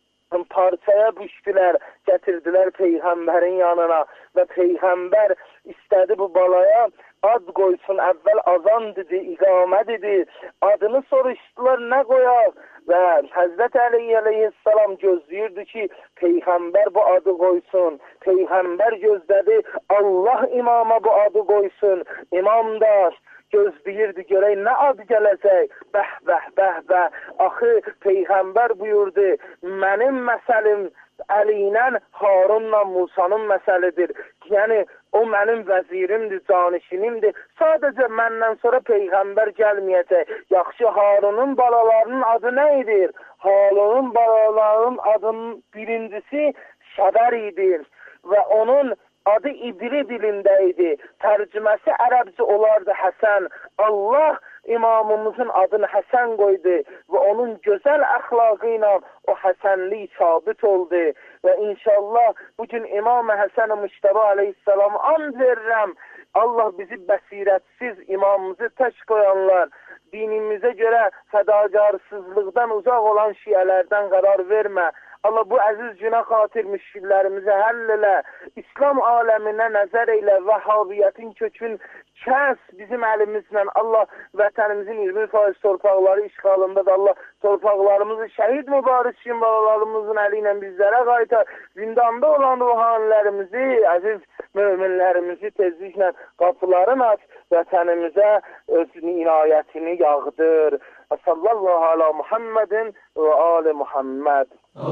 parçaya büşdülər, gətirdilər Peyğəmbərin yanına və Peyğəmbər istədi bu balaya ad qoysun. Əvvəl azan dedi, iqamə dedi. Adını soruşdular, nə qoyaq? Və Həzrət Əli əleyhissalam gözləyirdi ki, Peyğəmbər bu adı qoysun. Peyğəmbər gözlədi, Allah imama bu adı qoysun. İmam da gözləyirdi, görək nə ad gələcək. Bəh, bəh, bəh, bəh. Axı Peyğəmbər buyurdu, mənim məsəlim Əli ilə Harunla Musanın məsəlidir. Yəni, o mənim vəzirimdir, canişinimdir. Sadəcə məndən sonra Peyğəmbər gəlməyəcək. Yaxşı, Harunun balalarının adı nə idi? Harunun balalarının adının birincisi Şədər idi və onun adı İbri dilində idi. Tərcüməsi ərəbcə olardı Həsən. Allah imamımızın adını Həsən qoydu və onun gözəl əxlaqı ilə o həsənlik sabit oldu. Və inşallah bugün İmam Həsən-i Müştəba aleyhissalam and verirəm. Allah bizi bəsirətsiz imamımızı tək qoyanlar, dinimizə görə fədagarsızlıqdan uzaq olan şiələrdən qərar vermə. Allah bu əziz günə xatir müşkillərimizi həll elə, İslam aləminə nəzər elə, Vəhhabiyyətin kökün kəs bizim əlimizlə. Allah vətənimizin iyirmi faiz torpaqları işğalında da Allah torpaqlarımızı şəhid mübarək şimbalalarımızın əli ilə bizlərə qaytar. Zindanda olan ruhanilərimizi, əziz möminlərimizi tezliklə qapıların aç, vətənimizə öz inayətini yağdır. Sallallahu ala Muhammedin və ali Muhammed.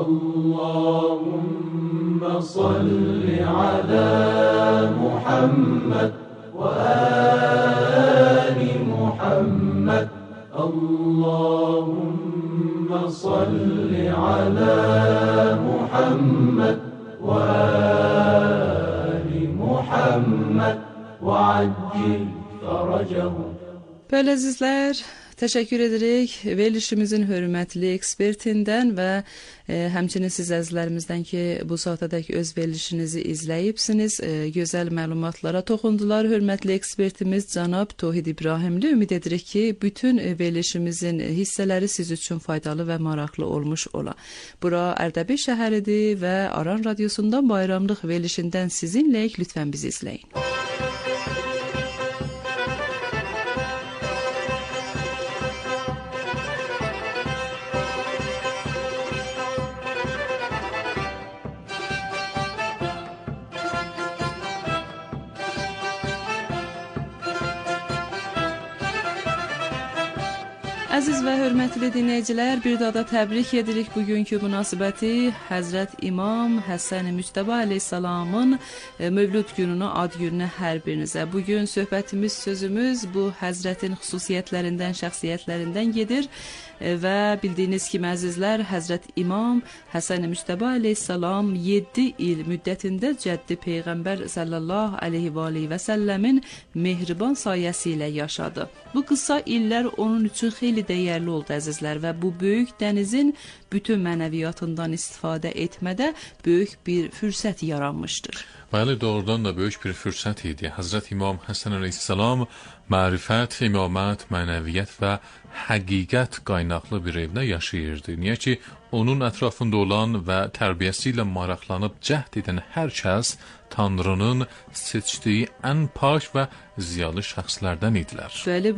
Allahümme salli ala Muhammed ve ali Muhammed. Allahümme salli ala Muhammed ve ali Muhammed ve accil faracahum. Bəli əzizlər, təşəkkür edirik verilişimizin hörmətli ekspertindən və e, həmçinin siz əzizlərimizdən ki, bu saatədək öz verilişinizi izləyibsiniz. E, gözəl məlumatlara toxundular hörmətli ekspertimiz cənab Tohid İbrahimli. Ümid edirik ki, bütün verilişimizin hissələri siz üçün faydalı və maraqlı olmuş ola. Bura Ərdəbil şəhəridir və Aran Radiosundan bayramlıq verilişindən sizinləyik. Lütfən bizi izləyin. Əziz və hörmətli dinləyicilər, bir daha da təbrik edirik bugünkü münasibəti Həzrət İmam Həsən-i Müctəba əleyhissalamın Mövlud gününü, ad gününə hər birinizə. Bugün söhbətimiz, sözümüz bu Həzrətin xüsusiyyətlərindən, şəxsiyyətlərindən gedir və bildiyiniz kimi əzizlər, Həzrət İmam Həsən-i Müctəba əleyhissalam yeddi il müddətində cəddi Peyğəmbər sallallahu aleyhi və aleyhi və səlləmin mehriban sayəsi ilə yaşadı. Bu qısa illər onun üçün xeyli dəyərli oldu əzizlər və bu böyük dənizin bütün mənəviyyatından istifadə etmədə böyük bir fürsət yaranmışdır. Bəli, doğrudan da böyük bir fürsət idi. Həzrət İmam Həsən əleyhissalam mərifət, imamət, mənəviyyət və həqiqət qaynaqlı bir evdə yaşayırdı. Niyə ki, onun ətrafında olan və tərbiyəsi ilə maraqlanıb cəhd edən hər kəs Tanrının seçdiyi ən pak və ziyalı şəxslərdən idilər. Bəli,